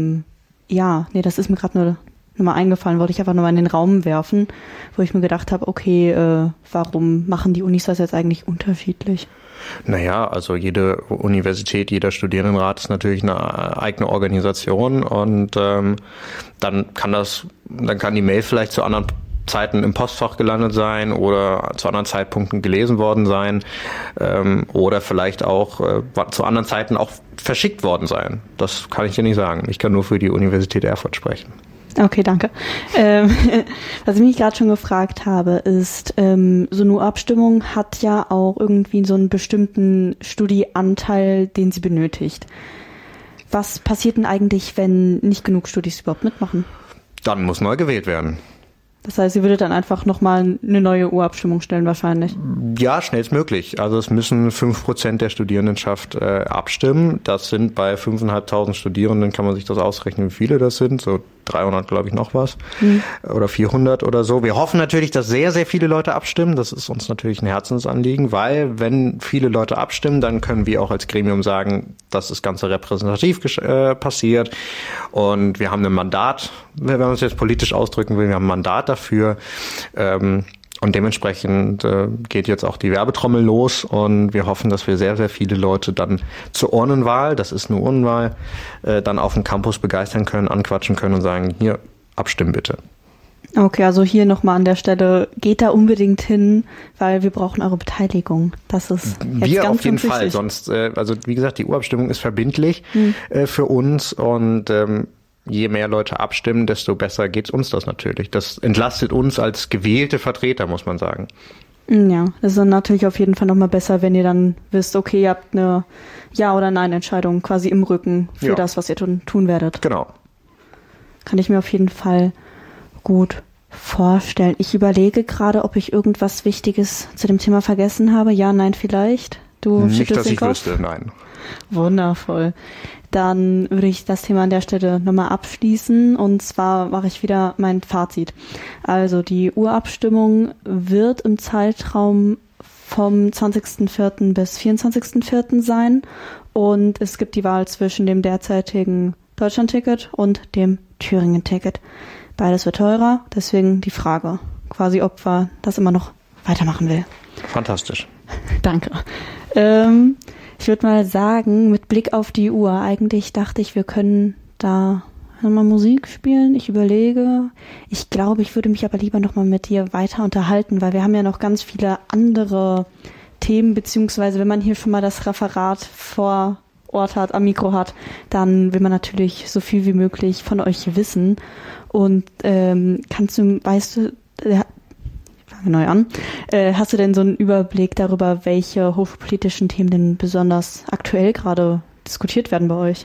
das ist mir gerade nur mal eingefallen, wollte ich einfach nur mal in den Raum werfen, wo ich mir gedacht habe, okay, warum machen die Unis das jetzt eigentlich unterschiedlich? Naja, also jede Universität, jeder Studierendenrat ist natürlich eine eigene Organisation und dann kann die Mail vielleicht zu anderen Zeiten im Postfach gelandet sein oder zu anderen Zeitpunkten gelesen worden sein oder vielleicht auch zu anderen Zeiten auch verschickt worden sein. Das kann ich dir nicht sagen. Ich kann nur für die Universität Erfurt sprechen. Okay, danke. Was ich mich gerade schon gefragt habe, ist, so eine Abstimmung hat ja auch irgendwie so einen bestimmten Studieanteil, den sie benötigt. Was passiert denn eigentlich, wenn nicht genug Studis überhaupt mitmachen? Dann muss neu gewählt werden. Das heißt, sie würde dann einfach nochmal eine neue Urabstimmung stellen wahrscheinlich? Ja, schnellstmöglich. Also es müssen 5% der Studierendenschaft abstimmen. Das sind bei 5.500 Studierenden, kann man sich das ausrechnen, wie viele das sind. So 300, glaube ich, noch was. Oder 400 oder so. Wir hoffen natürlich, dass sehr, sehr viele Leute abstimmen. Das ist uns natürlich ein Herzensanliegen, weil wenn viele Leute abstimmen, dann können wir auch als Gremium sagen, dass das Ganze repräsentativ passiert. Und wir haben ein Mandat, wenn man es jetzt politisch ausdrücken will, wir haben ein Mandat dafür. Und dementsprechend geht jetzt auch die Werbetrommel los und wir hoffen, dass wir sehr, sehr viele Leute dann zur Urnenwahl, das ist eine Urnenwahl, dann auf dem Campus begeistern können, anquatschen können und sagen, hier, abstimmen bitte. Okay, also hier nochmal an der Stelle, geht da unbedingt hin, weil wir brauchen eure Beteiligung. Das ist jetzt wir ganz, auf jeden ganz Fall, wichtig. sonst, also wie gesagt, die Urabstimmung ist verbindlich für uns und je mehr Leute abstimmen, desto besser geht's uns das natürlich. Das entlastet uns als gewählte Vertreter, muss man sagen. Ja, das ist dann natürlich auf jeden Fall nochmal besser, wenn ihr dann wisst, okay, ihr habt eine Ja- oder Nein-Entscheidung quasi im Rücken für das, was ihr tun werdet. Genau. Kann ich mir auf jeden Fall gut vorstellen. Ich überlege gerade, ob ich irgendwas Wichtiges zu dem Thema vergessen habe. Ja, nein, vielleicht. Du Nicht, schüttelst dass den ich Kopf? wüsste, nein. Wundervoll. Dann würde ich das Thema an der Stelle nochmal abschließen und zwar mache ich wieder mein Fazit. Also die Urabstimmung wird im Zeitraum vom 20.04. bis 24.04. sein und es gibt die Wahl zwischen dem derzeitigen Deutschlandticket und dem Thüringen-Ticket. Beides wird teurer, deswegen die Frage, quasi ob wir das immer noch weitermachen will. Fantastisch. Danke. Ich würde mal sagen, mit Blick auf die Uhr, eigentlich dachte ich, wir können da mal Musik spielen? Ich überlege. Ich glaube, ich würde mich aber lieber nochmal mit dir weiter unterhalten, weil wir haben ja noch ganz viele andere Themen, beziehungsweise wenn man hier schon mal das Referat vor Ort hat, am Mikro hat, dann will man natürlich so viel wie möglich von euch wissen. Und hast du denn so einen Überblick darüber, welche hochschulpolitischen Themen denn besonders aktuell gerade diskutiert werden bei euch?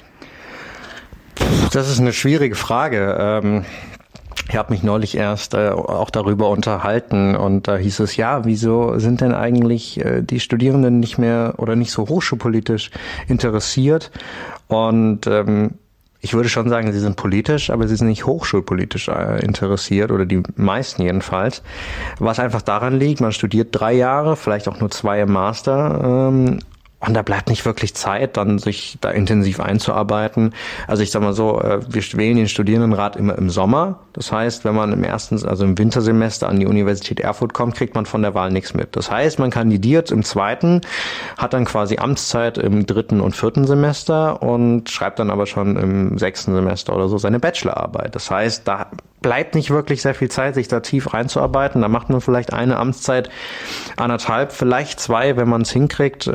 Das ist eine schwierige Frage. Ich habe mich neulich erst auch darüber unterhalten und da hieß es, ja, wieso sind denn eigentlich die Studierenden nicht mehr oder nicht so hochschulpolitisch interessiert? Und ich würde schon sagen, sie sind politisch, aber sie sind nicht hochschulpolitisch interessiert oder die meisten jedenfalls. Was einfach daran liegt, man studiert 3 Jahre, vielleicht auch nur 2 im Master. Und da bleibt nicht wirklich Zeit, dann sich da intensiv einzuarbeiten. Also ich sag mal so, wir wählen den Studierendenrat immer im Sommer. Das heißt, wenn man im Wintersemester an die Universität Erfurt kommt, kriegt man von der Wahl nichts mit. Das heißt, man kandidiert im 2., hat dann quasi Amtszeit im 3. und 4. Semester und schreibt dann aber schon im 6. Semester oder so seine Bachelorarbeit. Das heißt, da bleibt nicht wirklich sehr viel Zeit, sich da tief einzuarbeiten. Da macht man vielleicht eine Amtszeit, 1,5, vielleicht 2, wenn man es hinkriegt.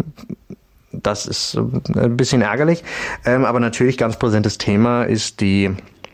Das ist ein bisschen ärgerlich. Aber natürlich ganz präsentes Thema ist die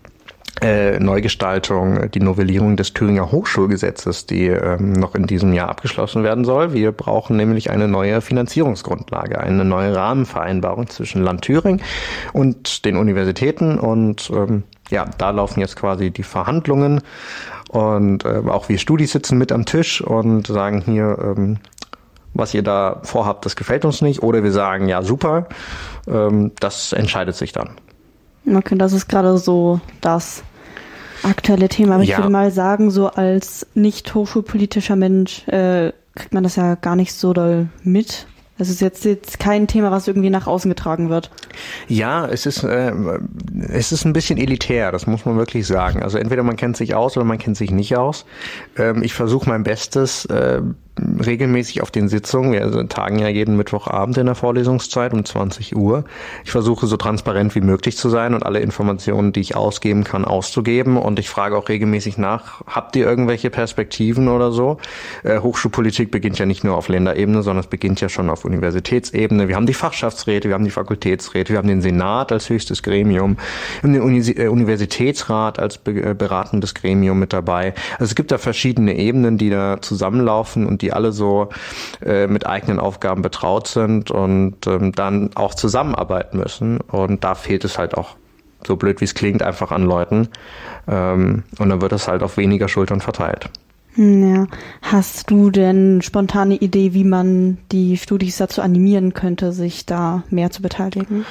Neugestaltung, die Novellierung des Thüringer Hochschulgesetzes, die noch in diesem Jahr abgeschlossen werden soll. Wir brauchen nämlich eine neue Finanzierungsgrundlage, eine neue Rahmenvereinbarung zwischen Land Thüringen und den Universitäten. Und da laufen jetzt quasi die Verhandlungen. Und auch wir Studis sitzen mit am Tisch und sagen hier, was ihr da vorhabt, das gefällt uns nicht. Oder wir sagen, ja, super, das entscheidet sich dann. Okay, das ist gerade so das aktuelle Thema. Aber ich würde mal sagen, so als nicht hochschulpolitischer Mensch kriegt man das ja gar nicht so doll mit. Es ist jetzt kein Thema, was irgendwie nach außen getragen wird. Ja, es ist ein bisschen elitär, das muss man wirklich sagen. Also entweder man kennt sich aus oder man kennt sich nicht aus. Ich versuche mein Bestes, regelmäßig auf den Sitzungen, wir tagen ja jeden Mittwochabend in der Vorlesungszeit um 20 Uhr. Ich versuche so transparent wie möglich zu sein und alle Informationen, die ich ausgeben kann, auszugeben. Und ich frage auch regelmäßig nach, habt ihr irgendwelche Perspektiven oder so? Hochschulpolitik beginnt ja nicht nur auf Länderebene, sondern es beginnt ja schon auf Universitätsebene. Wir haben die Fachschaftsräte, wir haben die Fakultätsräte, wir haben den Senat als höchstes Gremium, wir haben den Universitätsrat als beratendes Gremium mit dabei. Also es gibt da verschiedene Ebenen, die da zusammenlaufen und die alle so mit eigenen Aufgaben betraut sind und dann auch zusammenarbeiten müssen. Und da fehlt es halt auch, so blöd wie es klingt, einfach an Leuten. Und dann wird es halt auf weniger Schultern verteilt. Ja. Hast du denn spontane Idee, wie man die Studis dazu animieren könnte, sich da mehr zu beteiligen?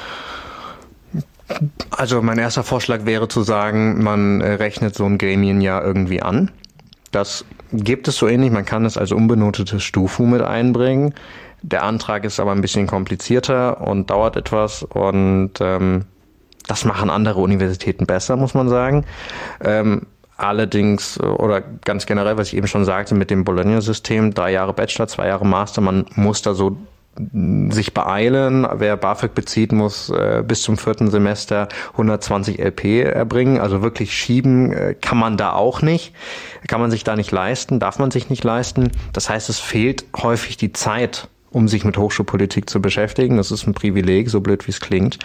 Also mein erster Vorschlag wäre zu sagen, man rechnet so ein Gremienjahr irgendwie an. Das gibt es so ähnlich, man kann es als unbenotetes StuFu mit einbringen. Der Antrag ist aber ein bisschen komplizierter und dauert etwas und das machen andere Universitäten besser, muss man sagen. Allerdings, oder ganz generell, was ich eben schon sagte, mit dem Bologna-System, 3 Jahre Bachelor, 2 Jahre Master, man muss da so sich beeilen. Wer BAföG bezieht, muss bis zum 4. Semester 120 LP erbringen. Also wirklich schieben kann man da auch nicht. Kann man sich da nicht leisten, darf man sich nicht leisten. Das heißt, es fehlt häufig die Zeit, um sich mit Hochschulpolitik zu beschäftigen. Das ist ein Privileg, so blöd wie es klingt.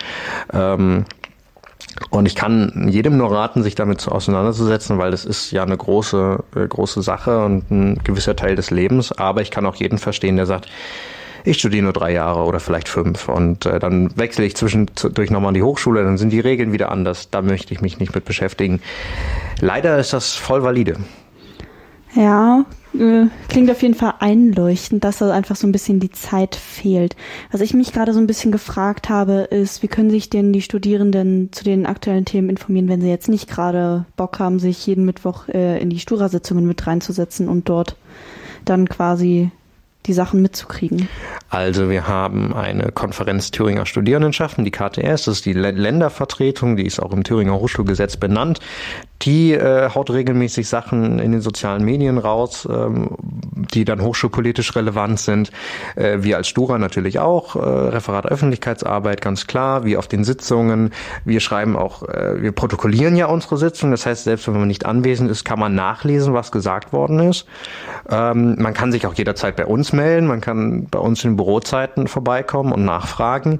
Und ich kann jedem nur raten, sich damit auseinanderzusetzen, weil das ist ja eine große Sache und ein gewisser Teil des Lebens. Aber ich kann auch jeden verstehen, der sagt, ich studiere nur 3 Jahre oder vielleicht 5 und dann wechsle ich zwischendurch nochmal an die Hochschule, dann sind die Regeln wieder anders. Da möchte ich mich nicht mit beschäftigen. Leider ist das voll valide. Ja, klingt auf jeden Fall einleuchtend, dass da einfach so ein bisschen die Zeit fehlt. Was ich mich gerade so ein bisschen gefragt habe, ist, wie können sich denn die Studierenden zu den aktuellen Themen informieren, wenn sie jetzt nicht gerade Bock haben, sich jeden Mittwoch in die Stura-Sitzungen mit reinzusetzen und dort dann quasi die Sachen mitzukriegen? Also wir haben eine Konferenz Thüringer Studierendenschaften, die KTS, das ist die Ländervertretung, die ist auch im Thüringer Hochschulgesetz benannt. Die haut regelmäßig Sachen in den sozialen Medien raus, die dann hochschulpolitisch relevant sind. Wir als Stura natürlich auch, Referat Öffentlichkeitsarbeit, ganz klar, wie auf den Sitzungen. Wir schreiben auch, wir protokollieren ja unsere Sitzungen, das heißt, selbst wenn man nicht anwesend ist, kann man nachlesen, was gesagt worden ist. Man kann sich auch jederzeit bei uns melden, man kann bei uns in Bürozeiten vorbeikommen und nachfragen.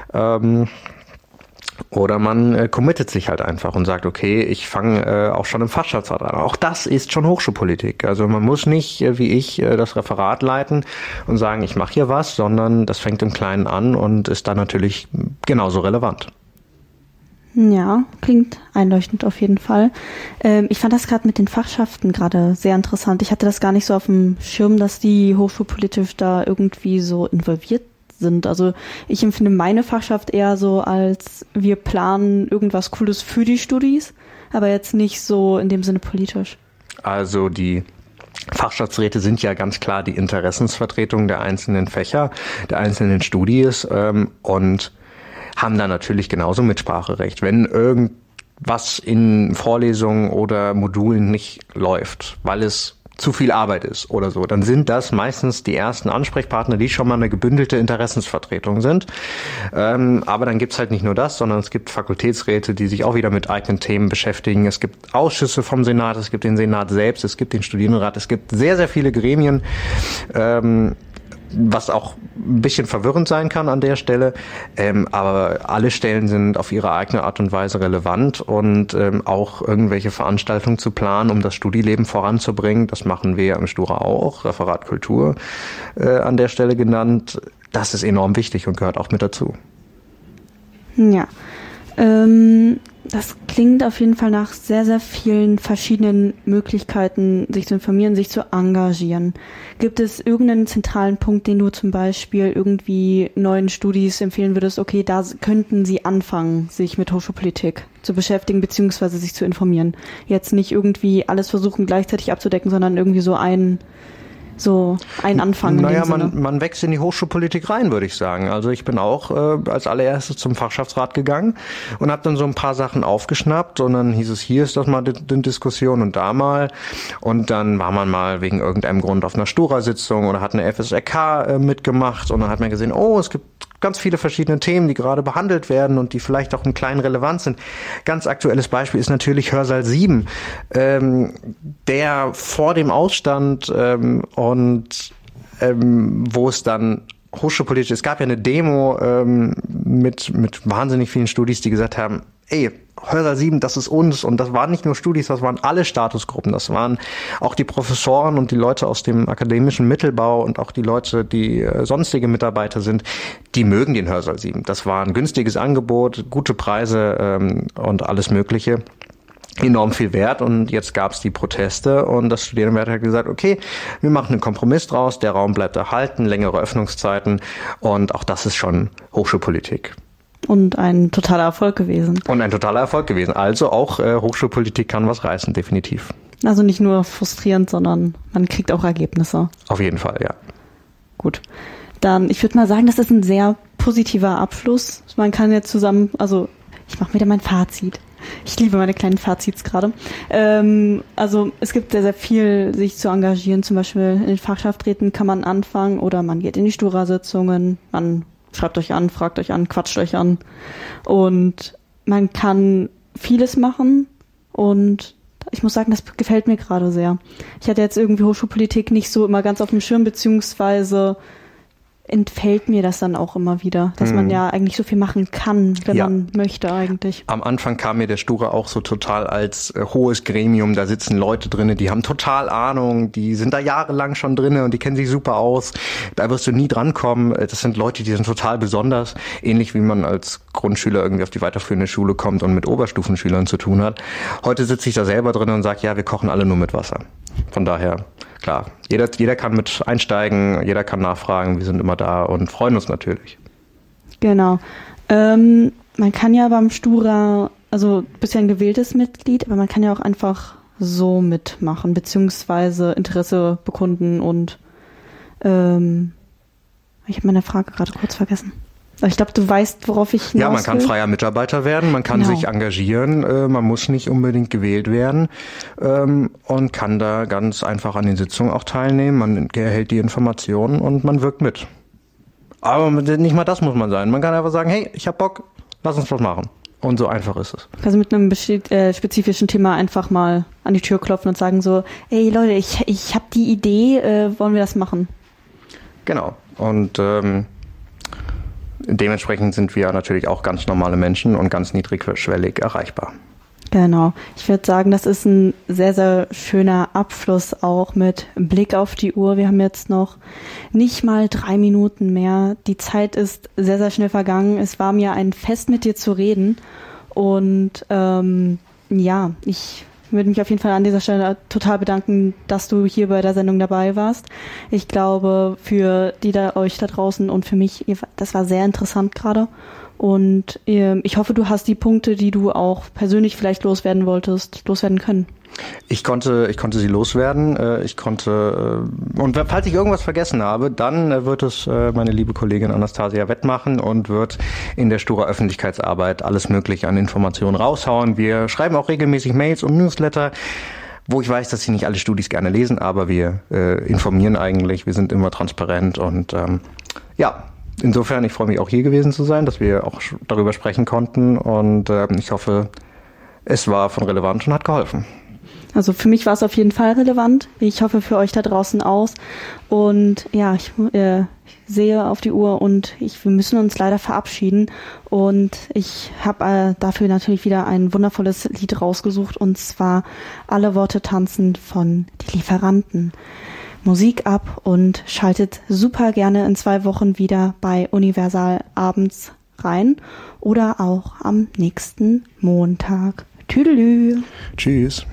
Oder man committet sich halt einfach und sagt, okay, ich fange auch schon im Fachschaftsrat an. Auch das ist schon Hochschulpolitik. Also man muss nicht, wie ich, das Referat leiten und sagen, ich mache hier was, sondern das fängt im Kleinen an und ist dann natürlich genauso relevant. Ja, klingt einleuchtend auf jeden Fall. Ich fand das gerade mit den Fachschaften gerade sehr interessant. Ich hatte das gar nicht so auf dem Schirm, dass die hochschulpolitisch da irgendwie so involviert sind. Also ich empfinde meine Fachschaft eher so als wir planen irgendwas Cooles für die Studis, aber jetzt nicht so in dem Sinne politisch. Also die Fachschaftsräte sind ja ganz klar die Interessensvertretung der einzelnen Fächer, der einzelnen Studis und haben da natürlich genauso Mitspracherecht. Wenn irgendwas in Vorlesungen oder Modulen nicht läuft, weil es zu viel Arbeit ist oder so, dann sind das meistens die ersten Ansprechpartner, die schon mal eine gebündelte Interessensvertretung sind. Aber dann gibt's halt nicht nur das, sondern es gibt Fakultätsräte, die sich auch wieder mit eigenen Themen beschäftigen. Es gibt Ausschüsse vom Senat, es gibt den Senat selbst, es gibt den Studierendenrat, es gibt sehr, sehr viele Gremien, was auch ein bisschen verwirrend sein kann an der Stelle, aber alle Stellen sind auf ihre eigene Art und Weise relevant und auch irgendwelche Veranstaltungen zu planen, um das Studieleben voranzubringen, das machen wir am Stura auch, Referat Kultur an der Stelle genannt, das ist enorm wichtig und gehört auch mit dazu. Ja, das klingt auf jeden Fall nach sehr, sehr vielen verschiedenen Möglichkeiten, sich zu informieren, sich zu engagieren. Gibt es irgendeinen zentralen Punkt, den du zum Beispiel irgendwie neuen Studis empfehlen würdest, okay, da könnten sie anfangen, sich mit Hochschulpolitik zu beschäftigen, beziehungsweise sich zu informieren? Jetzt nicht irgendwie alles versuchen gleichzeitig abzudecken, sondern irgendwie so ein Anfang. Naja, man wächst in die Hochschulpolitik rein, würde ich sagen. Also ich bin auch als allererstes zum Fachschaftsrat gegangen und habe dann so ein paar Sachen aufgeschnappt und dann hieß es, hier ist das mal die Diskussion und da mal. Und dann war man mal wegen irgendeinem Grund auf einer Stura-Sitzung oder hat eine FSRK mitgemacht und dann hat man gesehen, oh, es gibt ganz viele verschiedene Themen, die gerade behandelt werden und die vielleicht auch im Kleinen relevant sind. Ganz aktuelles Beispiel ist natürlich Hörsaal 7, der vor dem Ausstand wo es dann hochschulpolitisch, es gab ja eine Demo mit wahnsinnig vielen Studis, die gesagt haben, ey, Hörsaal 7, das ist uns. Und das waren nicht nur Studis, das waren alle Statusgruppen. Das waren auch die Professoren und die Leute aus dem akademischen Mittelbau und auch die Leute, die sonstige Mitarbeiter sind, die mögen den Hörsaal 7. Das war ein günstiges Angebot, gute Preise und alles Mögliche. Enorm viel wert und jetzt gab es die Proteste und das Studierendenrat hat gesagt, okay, wir machen einen Kompromiss draus, der Raum bleibt erhalten, längere Öffnungszeiten und auch das ist schon Hochschulpolitik. Und ein totaler Erfolg gewesen. Also auch Hochschulpolitik kann was reißen, definitiv. Also nicht nur frustrierend, sondern man kriegt auch Ergebnisse. Auf jeden Fall, ja. Gut. Dann, ich würde mal sagen, das ist ein sehr positiver Abschluss. Man kann jetzt zusammen, also ich mache wieder mein Fazit. Ich liebe meine kleinen Fazits gerade. Also es gibt sehr, sehr viel, sich zu engagieren. Zum Beispiel in den Fachschaftsräten kann man anfangen oder man geht in die Stura-Sitzungen, man schreibt euch an, fragt euch an, quatscht euch an. Und man kann vieles machen und ich muss sagen, das gefällt mir gerade sehr. Ich hatte jetzt irgendwie Hochschulpolitik nicht so immer ganz auf dem Schirm, beziehungsweise entfällt mir das dann auch immer wieder, dass man ja eigentlich so viel machen kann, wenn man möchte eigentlich. Am Anfang kam mir der Stura auch so total als hohes Gremium, da sitzen Leute drinne, die haben total Ahnung, die sind da jahrelang schon drinne und die kennen sich super aus, da wirst du nie drankommen, das sind Leute, die sind total besonders, ähnlich wie man als Grundschüler irgendwie auf die weiterführende Schule kommt und mit Oberstufenschülern zu tun hat. Heute sitze ich da selber drin und sage, ja, wir kochen alle nur mit Wasser. Von daher, klar, jeder kann mit einsteigen, jeder kann nachfragen, wir sind immer da und freuen uns natürlich. Genau. Man kann ja beim Stura, also du bist ja ein gewähltes Mitglied, aber man kann ja auch einfach so mitmachen, beziehungsweise Interesse bekunden und ich habe meine Frage gerade kurz vergessen. Ich glaube, du weißt, worauf ich hinaus Ja, man kann will. freier Mitarbeiter werden, man kann Genau. sich engagieren, man muss nicht unbedingt gewählt werden und kann da ganz einfach an den Sitzungen auch teilnehmen. Man erhält die Informationen und man wirkt mit. Aber nicht mal das muss man sein. Man kann einfach sagen, hey, ich hab Bock, lass uns was machen. Und so einfach ist es. Also mit einem spezifischen Thema einfach mal an die Tür klopfen und sagen so, ey Leute, ich habe die Idee, wollen wir das machen? Genau. Und dementsprechend sind wir natürlich auch ganz normale Menschen und ganz niedrigschwellig erreichbar. Genau. Ich würde sagen, das ist ein sehr, sehr schöner Abschluss auch mit Blick auf die Uhr. Wir haben jetzt noch nicht mal 3 Minuten mehr. Die Zeit ist sehr, sehr schnell vergangen. Es war mir ein Fest, mit dir zu reden. Und ja, ich würde mich auf jeden Fall an dieser Stelle total bedanken, dass du hier bei der Sendung dabei warst. Ich glaube, für euch da draußen und für mich, das war sehr interessant gerade. Und ich hoffe, du hast die Punkte, die du auch persönlich vielleicht loswerden wolltest, loswerden können. Ich konnte sie loswerden. Und falls ich irgendwas vergessen habe, dann wird es meine liebe Kollegin Anastasia wettmachen und wird in der Stura Öffentlichkeitsarbeit alles Mögliche an Informationen raushauen. Wir schreiben auch regelmäßig Mails und Newsletter, wo ich weiß, dass sie nicht alle Studis gerne lesen, aber wir informieren eigentlich. Wir sind immer transparent und ja. Insofern, ich freue mich auch hier gewesen zu sein, dass wir auch darüber sprechen konnten und ich hoffe, es war von Relevanz und hat geholfen. Also für mich war es auf jeden Fall relevant. Ich hoffe für euch da draußen aus. Und ja, ich sehe auf die Uhr und wir müssen uns leider verabschieden. Und ich habe dafür natürlich wieder ein wundervolles Lied rausgesucht und zwar Alle Worte tanzen von Die Lieferanten. Musik ab und schaltet super gerne in 2 Wochen wieder bei Universal abends rein oder auch am nächsten Montag. Tüdelü. Tschüss.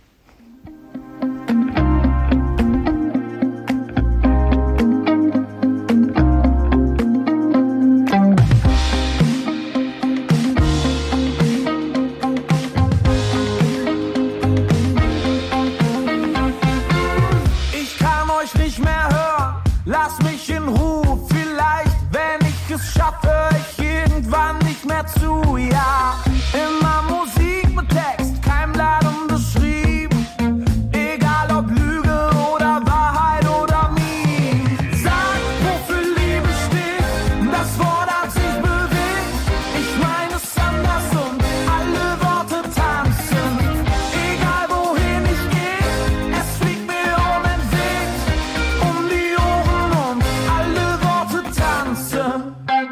Lass mich in Ruhe, vielleicht, wenn ich es schaffe, ich irgendwann nicht mehr zu, ja. Immer Musik mit Text, kein Laden beschrieben, egal ob Lüge oder Wahrheit oder Meme. Sag, wofür Liebe steht, das Wort hat sich bewegt. Ich meine es anders und alle Worte tanzen. Egal wohin ich gehe, es fliegt mir um den Weg, um die Ohren. Alle Worte tanzen.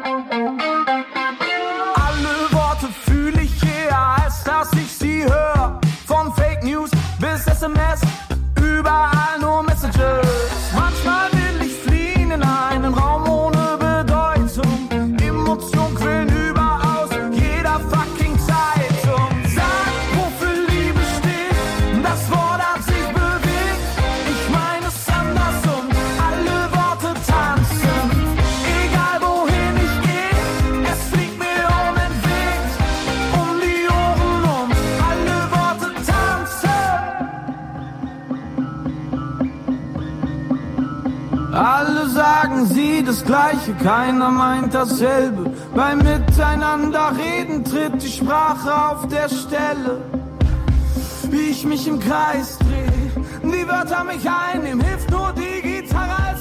Alle Worte fühle ich eher, als dass ich sie höre. Von Fake News bis SMS, überall nur Messages. Manchmal will ich fliehen in einen Raum ohne Bedeutung. Emotionen quillen überaus jeder fucking Zeitung. Sag, wofür Liebe steht, das Wort hat sich bewegt. Ich meine es anders und alle Worte tanzen. Egal wohin ich gehe, es fliegt mir um den Weg, um die Ohren. Alle Worte tanzen. Alle sagen sie das Gleiche, keiner meint dasselbe. Beim Miteinander reden tritt die Sprache auf der Stelle. Wie ich mich im Kreis drehe, die Wörter mich einnehmen, hilft nur die Gitarre als